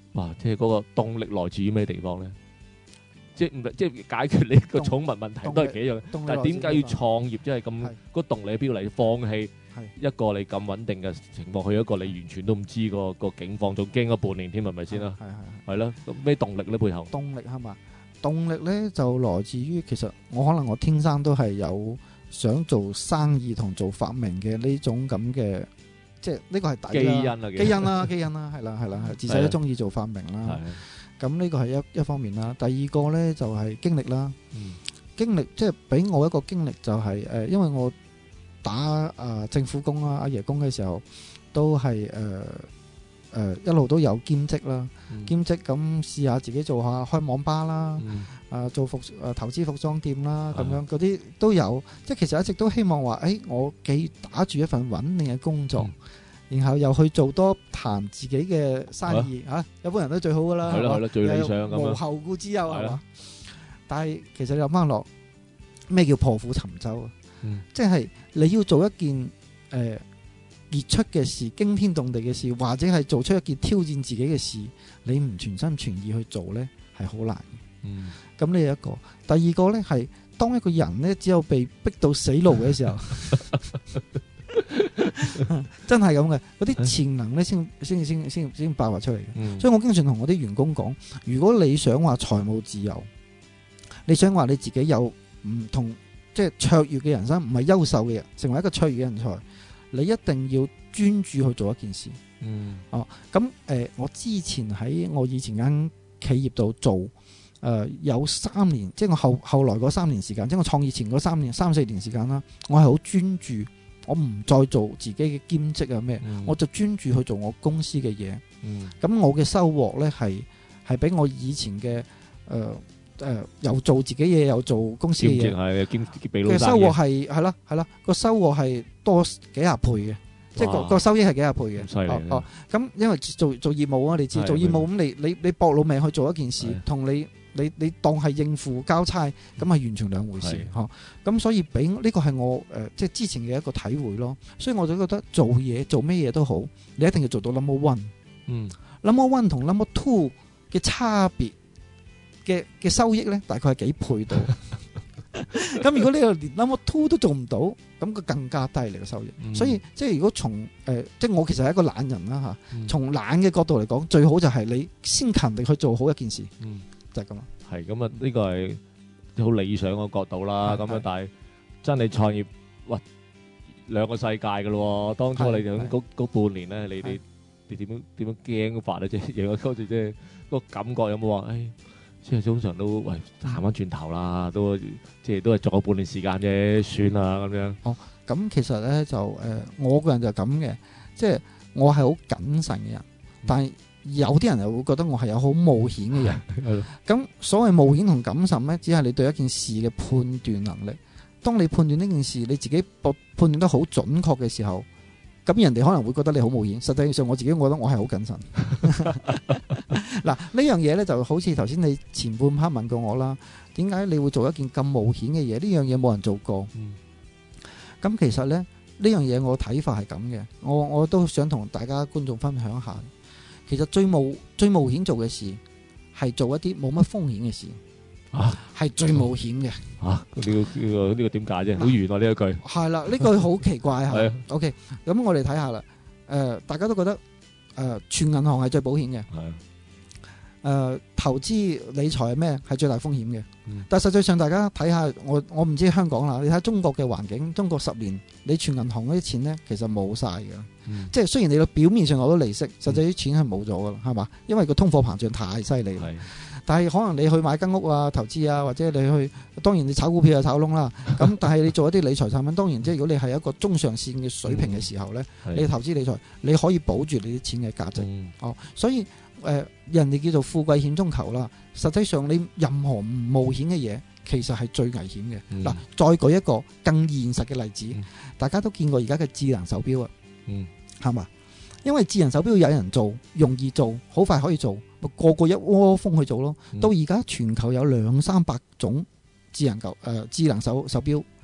哇！即係嗰個動力來自於咩地方咧？即係解決你個寵物問題都係幾樣，但係點解要創業？即係咁個動力喺邊度嚟？放棄一個你咁穩定嘅情況，去一個你完全都唔知個境況，仲驚咗半年添，係咪先啦？係啦，咩動力咧背後？ 動力係嘛？動力咧就來自於其實可能我天生都係有想做生意同做發明嘅呢種咁嘅，即係呢個係基因啦， 基因啦，係啦，自細都中意做發明啦。咁呢個係一方面啦。第二個咧就係經歷啦。經歷即係俾我一個經歷就係因為我打政府工啦、阿爺工嘅時候，都係一路都有兼職啦。兼職咁試下自己做下開網吧啦，做投資服裝店啦，咁樣嗰啲都有。即係其實一直都希望話，我既打住一份穩定嘅工作。然後又去做多談自己嘅生意嚇，一般人都最好噶啦， 係咯，最理想咁樣， 無後顧之憂係嘛？但係其實你諗翻落，咩叫破釜沉舟啊？即係你要做一件傑出嘅事、驚天動地嘅事，或者係做出一件挑戰自己嘅事，你唔全心全意去做呢，係好難嘅。咁呢一個，第二個呢係當一個人呢，只有被逼到死路嘅時候。真係咁嘅，嗰啲潛能咧先爆發出嚟嘅。所以我經常同我啲員工講，如果你想話財務自由，你想話你自己有唔同即係卓越嘅人生，唔係優秀嘅人，成為一個卓越嘅人才，你一定要專注去做一件事。咁我之前喺我以前間企業度做，有3年，即係我後來嗰3年時間，即係我創業前嗰3、4年時間啦，我係好專注。我唔再做自己嘅兼職啊咩，我就專注去做我公司嘅嘢。咁我嘅收穫呢係比我以前嘅又做自己嘢又做公司嘅嘢嘅收穫係啦個收穫係多幾廿倍嘅，即係個收益係幾廿倍嘅。咁因為做業務啊，你知做業務咁你搏老命去做一件事，同你當係應付交差，咁係完全兩回事。咁所以俾呢個係我即係之前嘅一個體會咯。所以我就覺得做嘢做咩嘢都好，你一定要做到 number one。number one 同 number two 嘅差別嘅收益咧，大概係幾倍到。咁如果你連 number two 都做唔到，咁佢更加低你嘅收益。所以即係如果從即係我其實係一個懶人啦嚇，從懶嘅角度嚟講，最好就係你先勤力去做好一件事。就係咁啦， 係咁啊！呢個係好理想嘅角度啦。咁樣，但係真係創業，喂，兩個世界噶咯。當初你響嗰半年咧，你點樣驚法咧？即係有嗰時即係個感覺有冇話？即係通常都喂行翻轉頭啦，都即係都係做咗半年時間啫，算啦咁樣。 咁其實咧就我個人就咁嘅，即係我係好謹慎嘅人，但係。有啲人又會覺得我係有好冒險嘅人，咁所謂冒險同謹慎呢，只係你對一件事嘅判斷能力。當你判斷呢件事你自己判斷得好準確嘅時候，咁人哋可能會覺得你好冒險。實際上我自己覺得我係好謹慎。嗱，呢樣嘢呢，就好似頭先你前半 part 問過我啦，點解你會做一件咁冒險嘅嘢？呢樣嘢冇人做過。咁其實呢樣嘢我睇法係咁嘅，我都想同大家觀眾分享下。其實最冒險做嘅事係做一啲冇乜風險嘅事，係最冒險嘅。 呢個點解啫？好遠啊呢一句。係啦， 呢句好奇怪嚇。OK， 咁我哋睇下啦。大家都覺得存銀行係最保險嘅。投資理財係咩？係最大風險嘅。但係實際上大家睇下，我唔知香港啦，你睇中國嘅環境，中國10年你存銀行嗰啲錢咧，其實冇晒嘅。即係雖然你個表面上攞到利息，實際啲錢係冇咗噶啦，係嘛？因為個通貨膨脹太犀利。但係可能你去買間屋啊、投資啊，或者你去，當然你炒股票就炒窿啦。咁但係你做一啲理財產品，當然即係如果你係一個中上線嘅水平嘅時候咧，你投資理財你可以保住你啲錢嘅價值。所以人哋叫做富貴險中求啦。實際上你任何唔冒險嘅嘢，其實係最危險嘅。嗱，再舉一個更現實嘅例子，大家都見過而家嘅智能手錶啊。係嘛？因為智能手錶有人做，容易做，好快可以做，個個一窩蜂去做咯。到而家全球有200-300種智能手錶，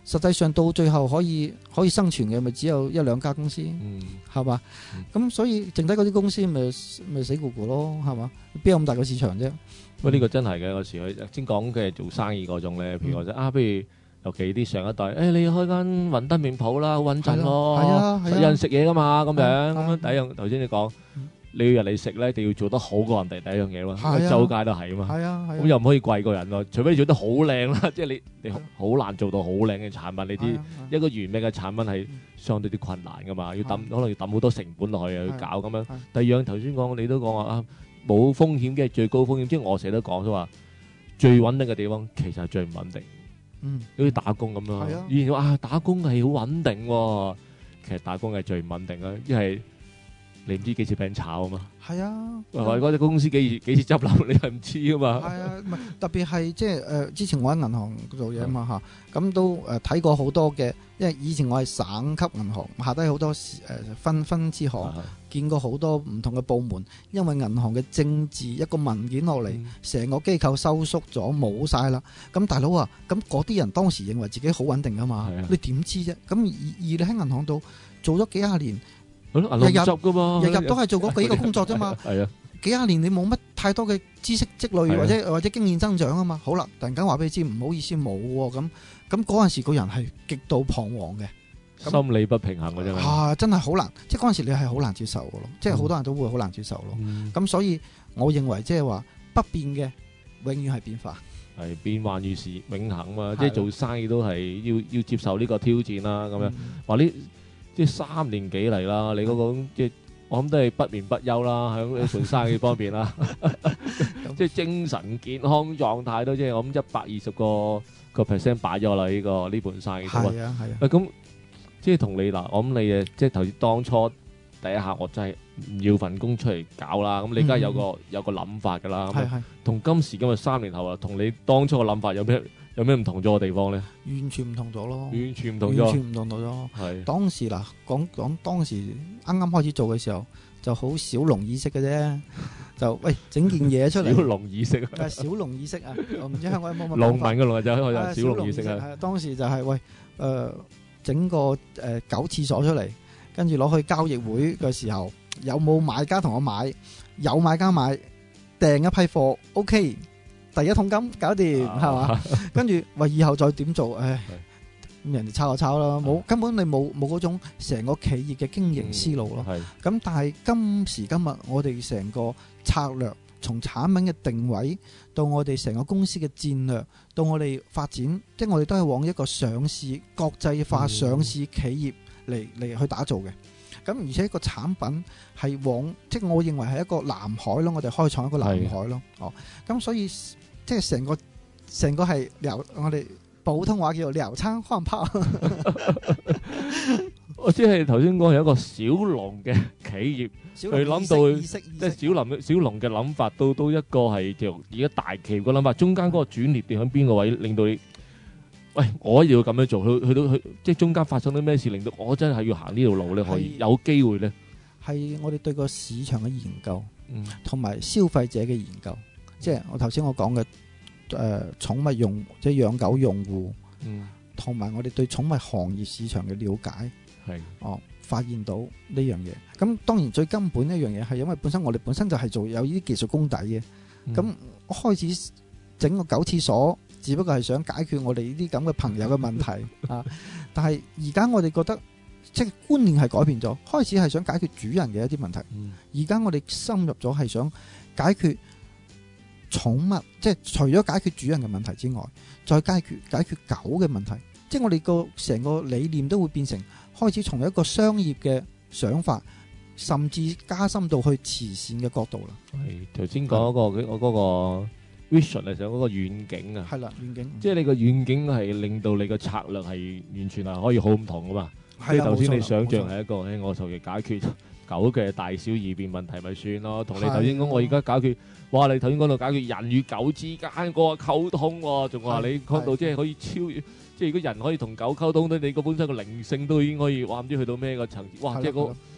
實際上到最後可以生存嘅咪只有一兩家公司，係嘛？咁所以剩低嗰啲公司咪死咕咕咯，係嘛？邊有咁大個市場啫？ 不過呢個真係嘅，有時佢先講嘅做生意嗰種咧，譬如話不如尤其啲上一代，你開間雲吞麵鋪啦，好穩陣咯，有人食嘢噶嘛，咁樣第一樣頭先你講。你要人哋食咧，一定要做得好過人哋第一樣嘢咯，周街都係啊嘛。咁又唔可以貴過人咯，除非你做得好靚啦，即係你好難做到好靚嘅產品。你知一個完美嘅產品係相對啲困難噶嘛，可能要抌好多成本落去去搞咁樣。第二樣頭先講，你都講話冇風險嘅最高風險，即係我成日都講咗話最穩定嘅地方其實係最唔穩定。好似打工咁咯。以前話打工係好穩定喎，其實打工係最唔穩定啦，因為你唔知幾時俾人炒啊嘛，係啊，或者嗰隻公司幾時執笠，你係唔知噶嘛。係啊，特別係即係之前我喺銀行做嘢啊嘛嚇，咁都睇過好多嘅，因為以前我係省級銀行，下低好多分支行，見過好多唔同嘅部門，因為銀行嘅政治一個文件落嚟，成個機構收縮咗冇晒啦。咁大佬啊，咁嗰啲人當時認為自己好穩定噶嘛，你點知啫？咁而你喺銀行度做咗幾廿年。日日都係做嗰幾個工作啫嘛，幾廿年你冇乜太多嘅知識積累或者經驗增長啊嘛。好啦，突然間話俾你知唔好意思冇喎，咁嗰陣時個人係極度彷徨嘅， 心理不平衡嘅真係真係好難，即係嗰陣時你係好難接受嘅咯，即係好多人都會好難接受咯。咁所以我認為即係話不變嘅永遠係變化， 係變幻如是永恆嘛，即係做生意都係要接受呢個挑戰啦。咁樣話呢？即係3年幾嚟啦，你嗰個即係我諗都係不眠不休啦，喺呢盤生意方面啦，即係精神健康狀態都即係我諗120%擺咗啦呢盤生意。係啊係啊。咁即係同你嗱，我諗你即係頭先當初第一下我真係唔要份工出嚟搞啦，咁你而家有個諗法㗎啦。係係。同今時今日3年後啊，同你當初嘅諗法有咩唔同咗嘅地方咧？完全唔同咗咯，完全唔同咗。係當時嗱，講當時啱啱開始做嘅時候，就好小農意識嘅啫，就喂整件嘢出嚟。小農意識啊！小農意識啊！我唔知香港有冇乜農民嘅農就係小農意識啊！當時就係喂整個狗廁所出嚟，跟住攞去交易會嘅時候，有冇買家同我買？有買家買，訂一批貨 ，OK。第一桶金搞掂係嘛，跟住話以後再點做？咁人哋抄就抄啦，根本你冇嗰種成個企業嘅經營思路咯。咁但係今時今日，我哋成個策略，從產品嘅定位到我哋成個公司嘅戰略，到我哋發展，即係我哋都係往一個上市國際化上市企業嚟去打造嘅。咁而且個產品係往，即係我認為係一個藍海咯，我哋開創一個藍海咯。咁所以即係成個係我哋普通話叫做聊餐換炮。我即係頭先講係一個小農嘅企業，去諗到即係小農嘅諗法，都一個係叫而家大企業嘅諗法，中間嗰個轉捩點喺邊個位令到你？喂，我一定要咁樣做，去到即係中間發生啲咩事，令到我真係要行呢條路咧，可以有機會咧。係我哋對個市場嘅研究，同埋消費者嘅研究，即係我頭先我講嘅寵物用即係養狗用戶，同埋我哋對寵物行業市場嘅了解，發現到呢樣嘢。咁當然最根本一樣嘢係因為我哋本身就係做有呢啲技術功底嘅，咁我開始整個狗廁所。只不過係想解決我哋呢啲咁嘅朋友嘅問題啊！但係而家我哋覺得即係觀念係改變咗，開始係想解決主人嘅一啲問題。而家我哋深入咗係想解決寵物，即係除咗解決主人嘅問題之外，再解決狗嘅問題。即係我哋個成個理念都會變成開始從一個商業嘅想法，甚至加深到去慈善嘅角度啦。係頭先講嗰個。vision 嚟上嗰個遠景啊，係啦，遠景，即係你個遠景係令到你個策略係完全係可以好唔同噶嘛。即係頭先你想象係一個，我求其解決狗嘅大小二便問題咪算咯。同你頭先講，我而家解決，哇！你頭先講到解決人與狗之間嗰個溝通喎，仲話你講到即係可以超越，即係如果人可以同狗溝通，你個本身個靈性都已經可以，哇！唔知去到咩個層次，哇！即係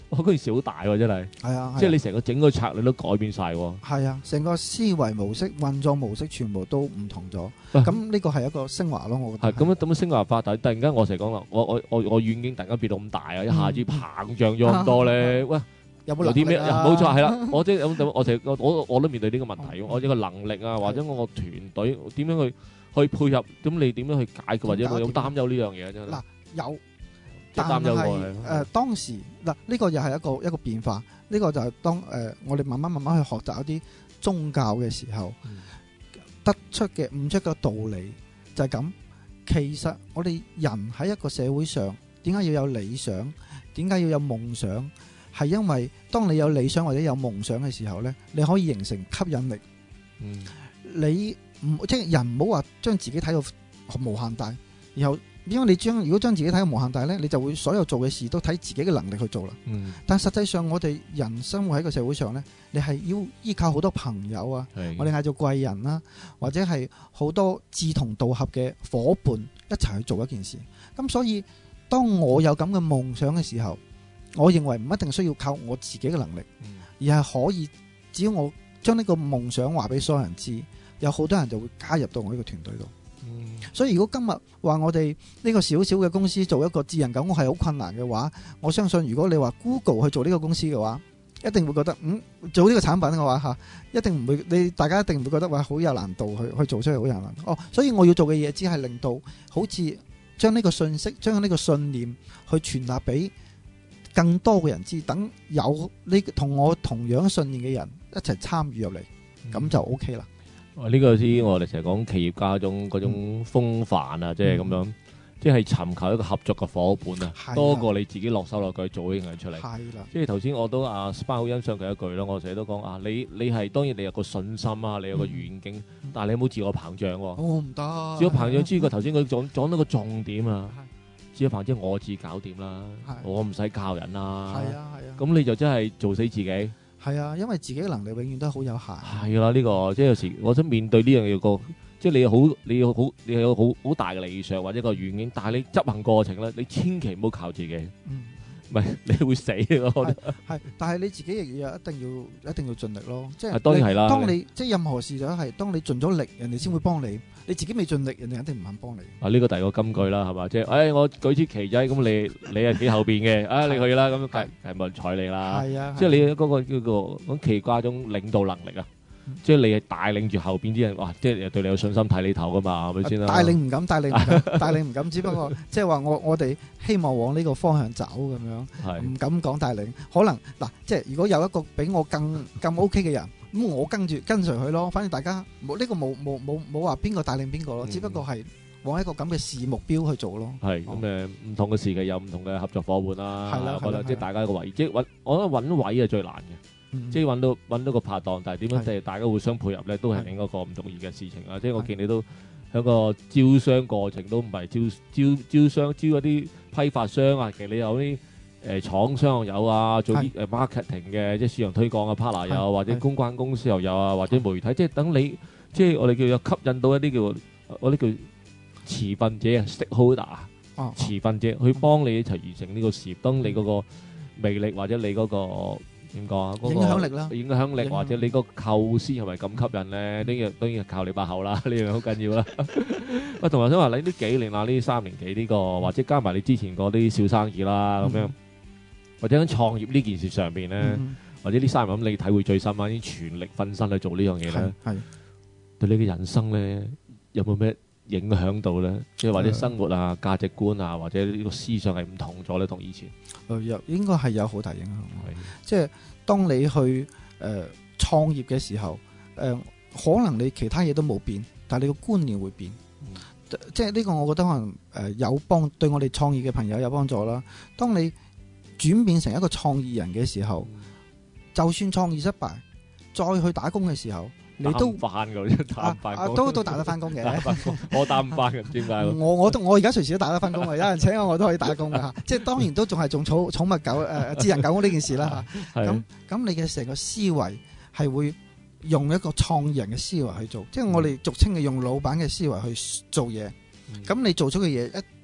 哇嗰件事好大喎，真係。 係啊， 即係你成個整個策略都改變晒喎。 係啊，成個思維模式、運作模式全部都唔同咗。 喂咁呢個係一個升華咯，我覺得係咁樣升華法，但係突然間我成日講啦，我遠景突然間變到咁大啊，一下子膨脹咗咁多咧，喂！ 有冇有啲咩？ 能力啊冇錯係啦，我即係我成日我都面對呢個問題，我呢個能力啊，或者我個團隊點樣去配合，咁你點樣去解決，或者我有擔憂呢樣嘢真係。 嗱有， 即係但擔憂過係當時嗱呢個又係一個變化，呢個就係當我哋慢慢去學習一啲宗教嘅時候，得出嘅悟出嘅道理就係咁。其實我哋人喺一個社會上，點解要有理想？點解要有夢想？係因為當你有理想或者有夢想嘅時候呢，你可以形成吸引力。你唔即係人唔好話將自己睇到無限大，然後因為你如果將自己睇到無限大呢，你就會所有做嘅事都睇自己嘅能力去做啦。但實際上我哋人生活喺個社會上呢，你係要依靠好多朋友啊，我哋嗌做貴人啦，或者係好多志同道合嘅伙伴一齊去做一件事。咁所以當我有咁嘅夢想嘅時候，我認為唔一定需要靠我自己嘅能力，而係可以只要我將呢個夢想話俾所有人知，有好多人就會加入到我呢個團隊度。所以如果今日話我哋呢個小小嘅公司做一個智能狗屋係好困難嘅話，我相信如果你話 Google 去做呢個公司嘅話，一定會覺得做呢個產品嘅話嚇，一定唔會大家一定唔會覺得話好有難度去做出嚟，好有難度。所以我要做嘅嘢只係令到好似將呢個信息、將呢個信念去傳達俾更多嘅人知，等有呢同我同樣信念嘅人一齊參與入嚟，咁就 OK 啦。 呢個先我哋成日講企業家嗰種風範啊，即係咁樣，即係尋求一個合作嘅伙伴啊，多過你自己落手落腳做呢樣嘢出嚟。係啦，即係頭先我都Spa 好欣賞佢一句咯，我成日都講你係當然你有個信心啊，你有個遠景，但係你冇自我膨脹喎。我唔得。自我膨脹之過頭先佢講到個重點啊。自我膨脹我自己搞掂啦，我唔使靠人啦。係啊係啊。咁你就真係做死自己。係啊，因為自己嘅能力永遠都好有限。係啦，呢個即係有時我想面對呢樣嘢即係你有好大嘅理想或者個遠景，但係你執行過程咧，你千祈唔好靠自己。唔係你會死咯。係，但係你自己亦要一定要盡力咯。即係當然係啦。當你即係任何事就係當你盡咗力，人哋先會幫你。你自己未盡力，人哋肯定唔肯幫你。呢個第二個金句啦，係嘛？即係我舉支旗仔，咁你係企後邊嘅，你去啦，咁係冇人睬你啦。係啊，即係你嗰個叫做咁奇怪一種領導能力啊。即係你係帶領住後邊啲人，哇！即係對你有信心睇你頭噶嘛，係咪先啦？帶領唔敢，帶領唔敢，只不過即係話我哋希望往呢個方向走咁樣，唔敢講帶領。可能嗱，即係如果有一個比我更 OK 嘅人，咁我跟隨佢咯。反正大家冇話邊個帶領邊個咯，只不過係往一個咁嘅事目標去做咯。係咁唔同嘅時期有唔同嘅合作夥伴啦。係啦，我覺得即係大家個位，即係我覺得揾位係最難嘅。即係揾到個拍檔，但係點樣即係大家互相配合咧，都係另一個唔容易嘅事情啊！即係我見你都喺個招商過程都唔係招一啲批發商啊，其實你有啲廠商又有啊，做啲marketing 嘅，即係市場推廣嘅 partner 有，或者公關公司又有啊，或者媒體，即係等你即係我哋叫做吸引到一啲叫持份者啊 stakeholder 持份者去幫你一齊完成呢個事業。當你嗰個魅力或者你嗰個點講啊？影響力啦，影響力或者你個構思係咪咁吸引咧？呢樣當然係靠你把口啦，呢樣好緊要啦。喂，同埋想話你呢幾年啊，呢3年幾呢個，或者加埋你之前嗰啲小生意啦，咁樣，或者喺創業呢件事上邊咧，或者呢3年咁你體會最深啊，已經全力分身去做呢樣嘢咧，係對你嘅人生咧有冇咩影響到咧？即係或者生活啊、價值觀啊，或者呢個思想係唔同咗咧，同以前。應該係有好大影響。即係當你去創業嘅時候，可能你其他嘢都冇變，但係你個觀念會變。即係呢個，我覺得可能有對我哋創業嘅朋友有幫助啦。當你轉變成一個創意人嘅時候，就算創意失敗，再去打工嘅時候，你都翻嘅，都打得翻工嘅。我打唔翻嘅，點解？我而家隨時都打得翻工嘅，有人請我都可以打工嘅。即係當然都仲係種寵物狗智能狗屋呢件事啦。咁你嘅成個思維係會用一個創意人嘅思維去做，即係我哋俗稱嘅用老闆嘅思維去做嘢。咁你做出嘅嘢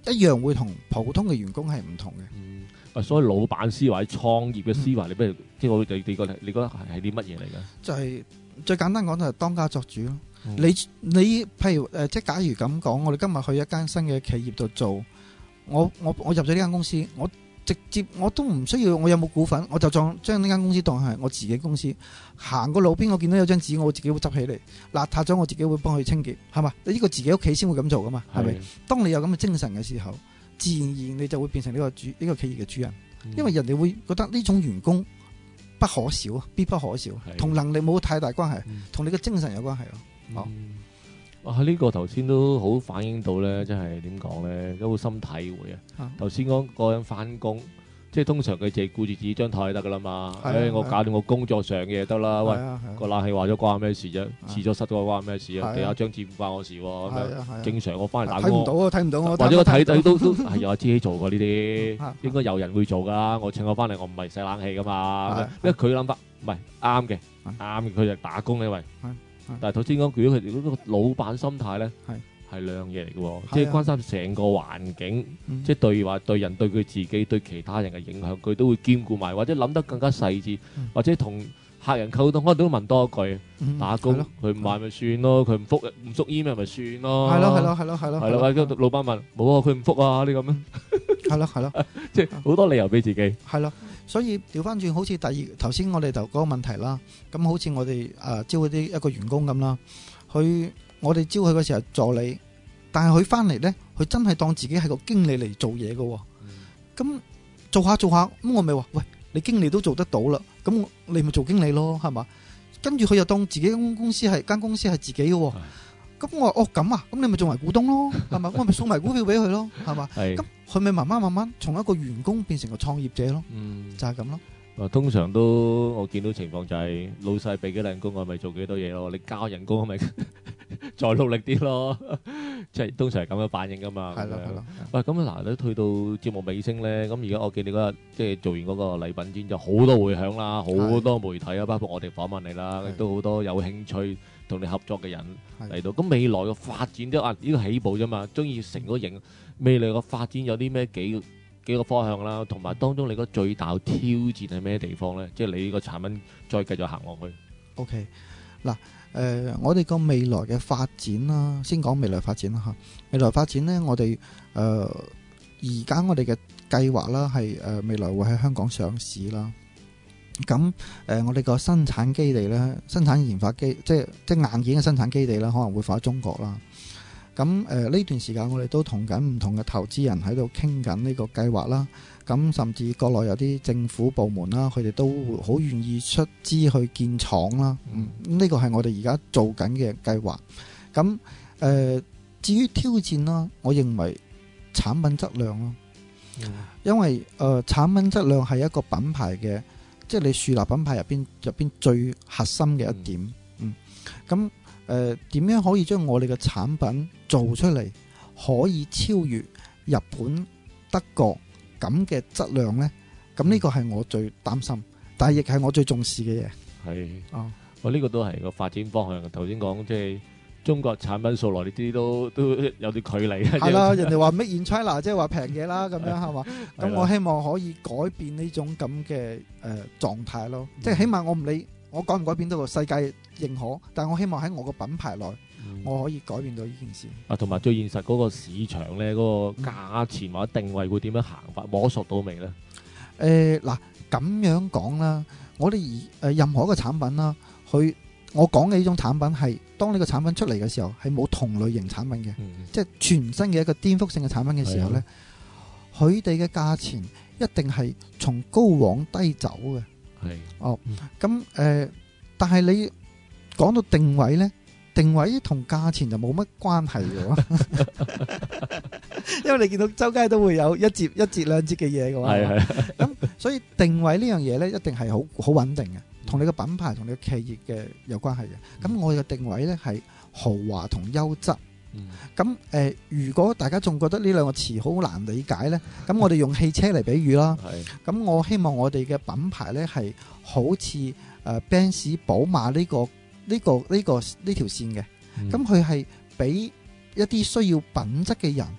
一樣會同普通嘅員工係唔同嘅。 所以老闆思維、創業嘅思維，你不如即係我哋你覺得係啲乜嘢嚟㗎？ 就係最簡單講就係當家作主咯。你譬如即係假如咁講，我哋今日去一間新嘅企業度做，我入咗呢間公司，我直接我都唔需要我有冇股份，我就將呢間公司當係我自己公司。行過路邊我見到有張紙，我自己會執起嚟，邋遢咗我自己會幫佢清潔，係嘛？你呢個自己屋企先會咁做噶嘛，係咪？當你有咁嘅精神嘅時候，自然而然你就會變成呢個企業嘅主人，因為人哋會覺得呢種員工不可少，必不可少，同能力冇太大關係，同你嘅精神有關係咯。 呢個頭先都好反映到咧，即係點講咧，都好深體會啊！頭先講個人翻工，即係通常佢淨係顧住自己張台得噶啦嘛。我搞掂我工作上嘅嘢得啦。喂，個冷氣壞咗關咩事啫？廁所塞咗關咩事啊？地下張紙唔關我事喎。正常我翻嚟打工， 睇唔到我， 或者我睇都係我自己做過呢啲，應該有人會做噶。我請我翻嚟，我唔係洗冷氣噶嘛。因為佢諗法唔係啱嘅，佢就打工呢位。但係頭先講，如果佢哋嗰個老闆心態咧，係兩嘢嚟嘅喎，即係關心成個環境，即係對人對佢自己對其他人嘅影響，佢都會兼顧埋，或者諗得更加細緻，或者同客人溝通，可能都問多一句，打工佢唔買咪算咯，佢唔覆 email 咪算咯，係咯，或者老闆問冇啊，佢唔覆啊，呢咁樣，係咯，即係好多理由俾自己， 係咯。所以調翻轉，好似頭先我哋就嗰個問題啦。咁好似我哋招嗰啲一個員工咁啦，我哋招佢嗰時候助理，但係佢翻嚟咧，佢真係當自己係個經理嚟做嘢嘅。咁做下，咁我咪話喂，你經理都做得到啦，咁你咪做經理咯，係嘛？跟住佢又當自己間公司係自己嘅。咁我話咁啊，咁你咪做埋股東咯，係嘛？我咪送埋股票俾佢咯，係嘛？咁佢咪慢慢從一個員工變成個創業者咯，就係咁咯。 通常都我見到情況就係老細俾幾多人工，我咪做幾多嘢咯。你交人工，咪再努力啲咯。即係通常係咁樣反應噶嘛。係咯。喂，咁嗱，你去到節目尾聲咧，咁而家我見你嗰日即係做完嗰個禮品展，就好多迴響啦，好多媒體啊，包括我哋訪問你啦，亦都好多有興趣同你合作嘅人嚟到。咁未來嘅發展都呢個起步啫嘛，中意成個型。未來嘅發展有啲咩幾個方向啦，同埋當中你覺得最大挑戰係咩地方咧？即係你呢個產品再繼續行落去。OK， 嗱，我哋個未來嘅發展啦，先講未來發展啦嚇。未來發展咧，我哋而家我哋嘅計劃啦，係未來會喺香港上市啦。咁我哋個生產基地咧，生產研發即係硬件嘅生產基地啦，可能會放喺中國啦。咁呢段時間我哋都同緊唔同嘅投資人喺度傾緊呢個計劃啦。咁甚至國內有啲政府部門啦，佢哋都好願意出資去建廠啦。呢個係我哋而家做緊嘅計劃。咁至於挑戰啦，我認為產品質量咯。因為產品質量係一個品牌嘅，即係你樹立品牌入邊最核心嘅一點。咁點樣可以將我哋嘅產品做出嚟，可以超越日本、德國咁嘅質量呢？咁呢個係我最擔心，但係亦係我最重視嘅嘢。係我呢個都係個發展方向。頭先講即係中國產品數來呢啲都有啲距離。係啦，人哋話 Made in China 即係話平嘢啦，咁樣係嘛？咁我希望可以改變呢種咁嘅狀態咯。即係起碼我唔理我改唔改變到個世界認可，但係我希望喺我個品牌內，我可以改變到呢件事。同埋最現實嗰個市場咧，嗰個價錢或者定位會點樣行法？摸索到未咧？嗱，咁樣講啦，我哋任何一個產品啦，我講嘅呢種產品係當呢個產品出嚟嘅時候，係冇同類型產品嘅，即係全新嘅一個顛覆性嘅產品嘅時候咧，佢哋嘅價錢一定係從高往低走嘅。咁但係你講到定位咧，定位同價錢就冇乜關係嘅，因為你見到周街都會有一折兩折嘅嘢嘅話，咁所以定位呢樣嘢咧，一定係好穩定嘅，同你個品牌同你個企業嘅有關係嘅。咁我哋嘅定位咧係豪華同優質。咁如果大家仲覺得呢兩個詞好難理解呢，咁我哋用汽車嚟比喻啦。咁我希望我哋嘅品牌呢係好似Benz、寶馬呢條線嘅。咁佢係俾一啲需要品質嘅人，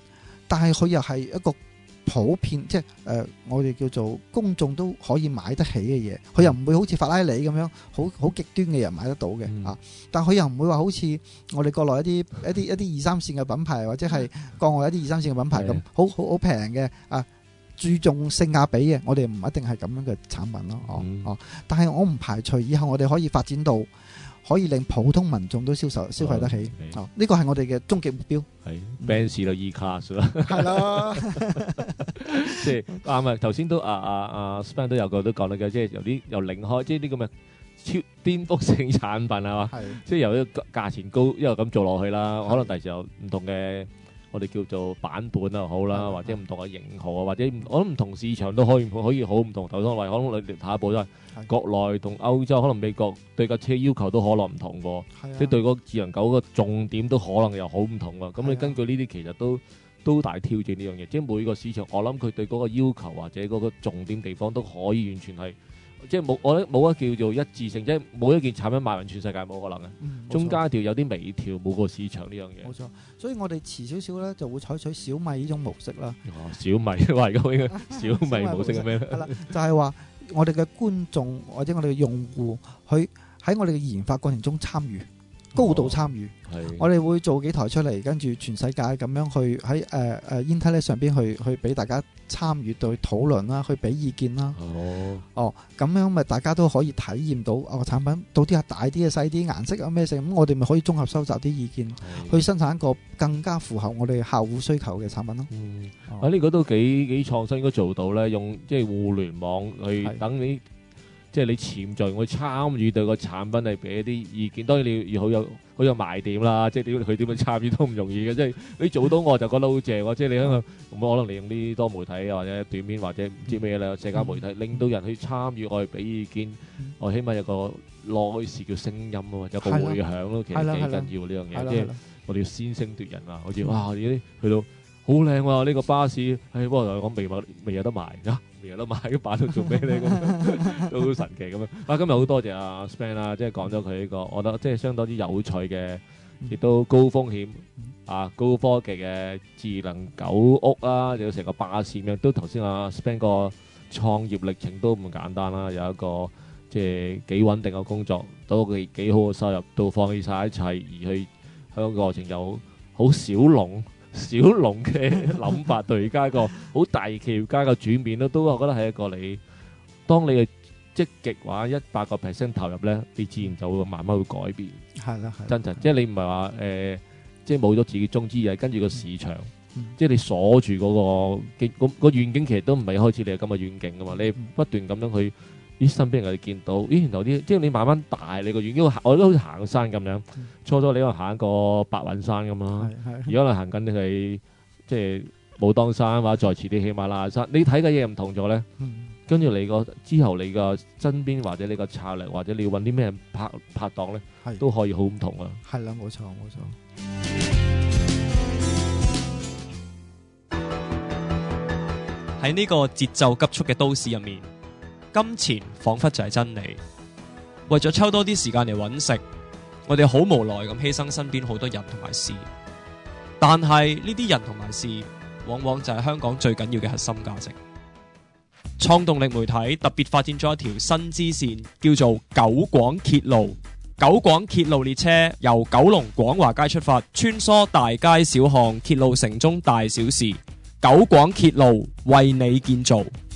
但係佢又係一個普遍，即係我哋叫做公眾都可以買得起嘅嘢，佢又唔會好似法拉利咁樣好極端嘅人買得到嘅啊。但佢又唔會話好似我哋國內一啲二三線嘅品牌，或者係國外一啲二三線嘅品牌咁好平嘅啊，注重性價比嘅，我哋唔一定係咁樣嘅產品咯。但係我唔排除以後我哋可以發展到可以令普通民眾都消費得起。呢個係我哋嘅終極目標。 係 Benz 到 E-Class 啦， 係啦， 即係啱啊！頭先都Span 都有個都講得嘅，即係由零開，即係呢個咩超顛覆性產品係嘛？即係由一個價錢高一路咁做落去啦，可能第時有唔同嘅。我哋叫做版本又好啦，或者唔同嘅型號啊，或者我諗唔同市場都可以好唔同。頭先我話可能你下一步都係國內同歐洲，可能美國對架車要求都可能唔同喎，即係對個智能狗個重點都可能又好唔同喎。咁你根據呢啲其實都大挑戰呢樣嘢，即係每個市場我諗佢對嗰個要求或者嗰個重點地方都可以完全係。即係我覺得冇一叫做一致性，即係冇一件產品賣勻全世界冇可能嘅。中間調有啲微調，每個市場呢樣嘢。冇錯，所以我哋遲少少咧就會採取小米呢種模式啦。小米話而家應該小米模式係咩咧？係啦，就係話我哋嘅觀眾或者我哋嘅用戶，佢喺我哋嘅研發過程中參與。高度參與，我哋會做幾台出嚟，跟住全世界咁樣去喺Internet 上邊去俾大家參與對討論啦，去俾意見啦。咁樣咪大家都可以體驗到個產品到底係大啲嘅細啲顏色啊咩性，咁我哋咪可以綜合收集啲意見，去生產一個更加符合我哋客戶需求嘅產品咯。 呢個都幾創新，應該做到咧，用即係互聯網去等你。即係你潛在會參與對個產品嚟俾一啲意見，當然你要好有賣點啦。即係佢點樣參與都唔容易嘅。即係你做到我就覺得好正喎。即係你可能利用啲多媒體或者短片或者唔知咩啦社交媒體，令到人去參與，我去俾意見，我起碼有個內視叫聲音啊嘛，有個迴響咯。其實幾緊要呢樣嘢，即係我哋要先聲奪人啊。好似哇啲去到好靚喎呢個巴士，不過我講未有得賣啊。有得買個版都做咩咧？咁都好神奇咁樣。今日好多謝阿 Span 啦，即係講咗佢呢個，我覺得即係相當之有趣嘅，亦都高風險高科技嘅智能狗屋啦，有成個巴士咁樣。都頭先阿 Span 個創業歷程都唔簡單啦，有一個即係幾穩定嘅工作，都幾好嘅收入，都放棄晒一切而去喺個過程有好小龍嘅諗法，對而家一個好大企業家嘅轉變都我覺得係一個你，當你嘅積極話100% 投入咧，你自然就會慢慢會改變。係啦，真即係你唔係話即係冇咗自己宗旨，而係跟住個市場，即係你鎖住嗰個遠景，其實都唔係一開始你係咁嘅遠景噶嘛，你不斷咁樣去。身邊人哋見到，然後啲即係你慢慢大，你個遠景我都好似行山咁樣。初初你可能行一個白雲山咁啦，而家你行緊係即係武當山或者再遲啲喜馬拉雅山，你睇嘅嘢唔同咗咧。跟住你之後你個身邊或者你個策略或者你要揾啲咩拍檔咧，都可以好唔同啊。係啦，冇錯。 喺呢個節奏急速嘅都市入面，金錢彷彿就係真理。為咗抽多啲時間嚟揾食，我哋好無奈咁犧牲身邊好多人同埋事。但係呢啲人同埋事，往往就係香港最緊要嘅核心價值。創動力媒體特別發展咗一條新支線，叫做九廣鐵路。九廣鐵路列車由九龍廣華街出發，穿梭大街小巷，鐵路城中大小事。九廣鐵路為你建造。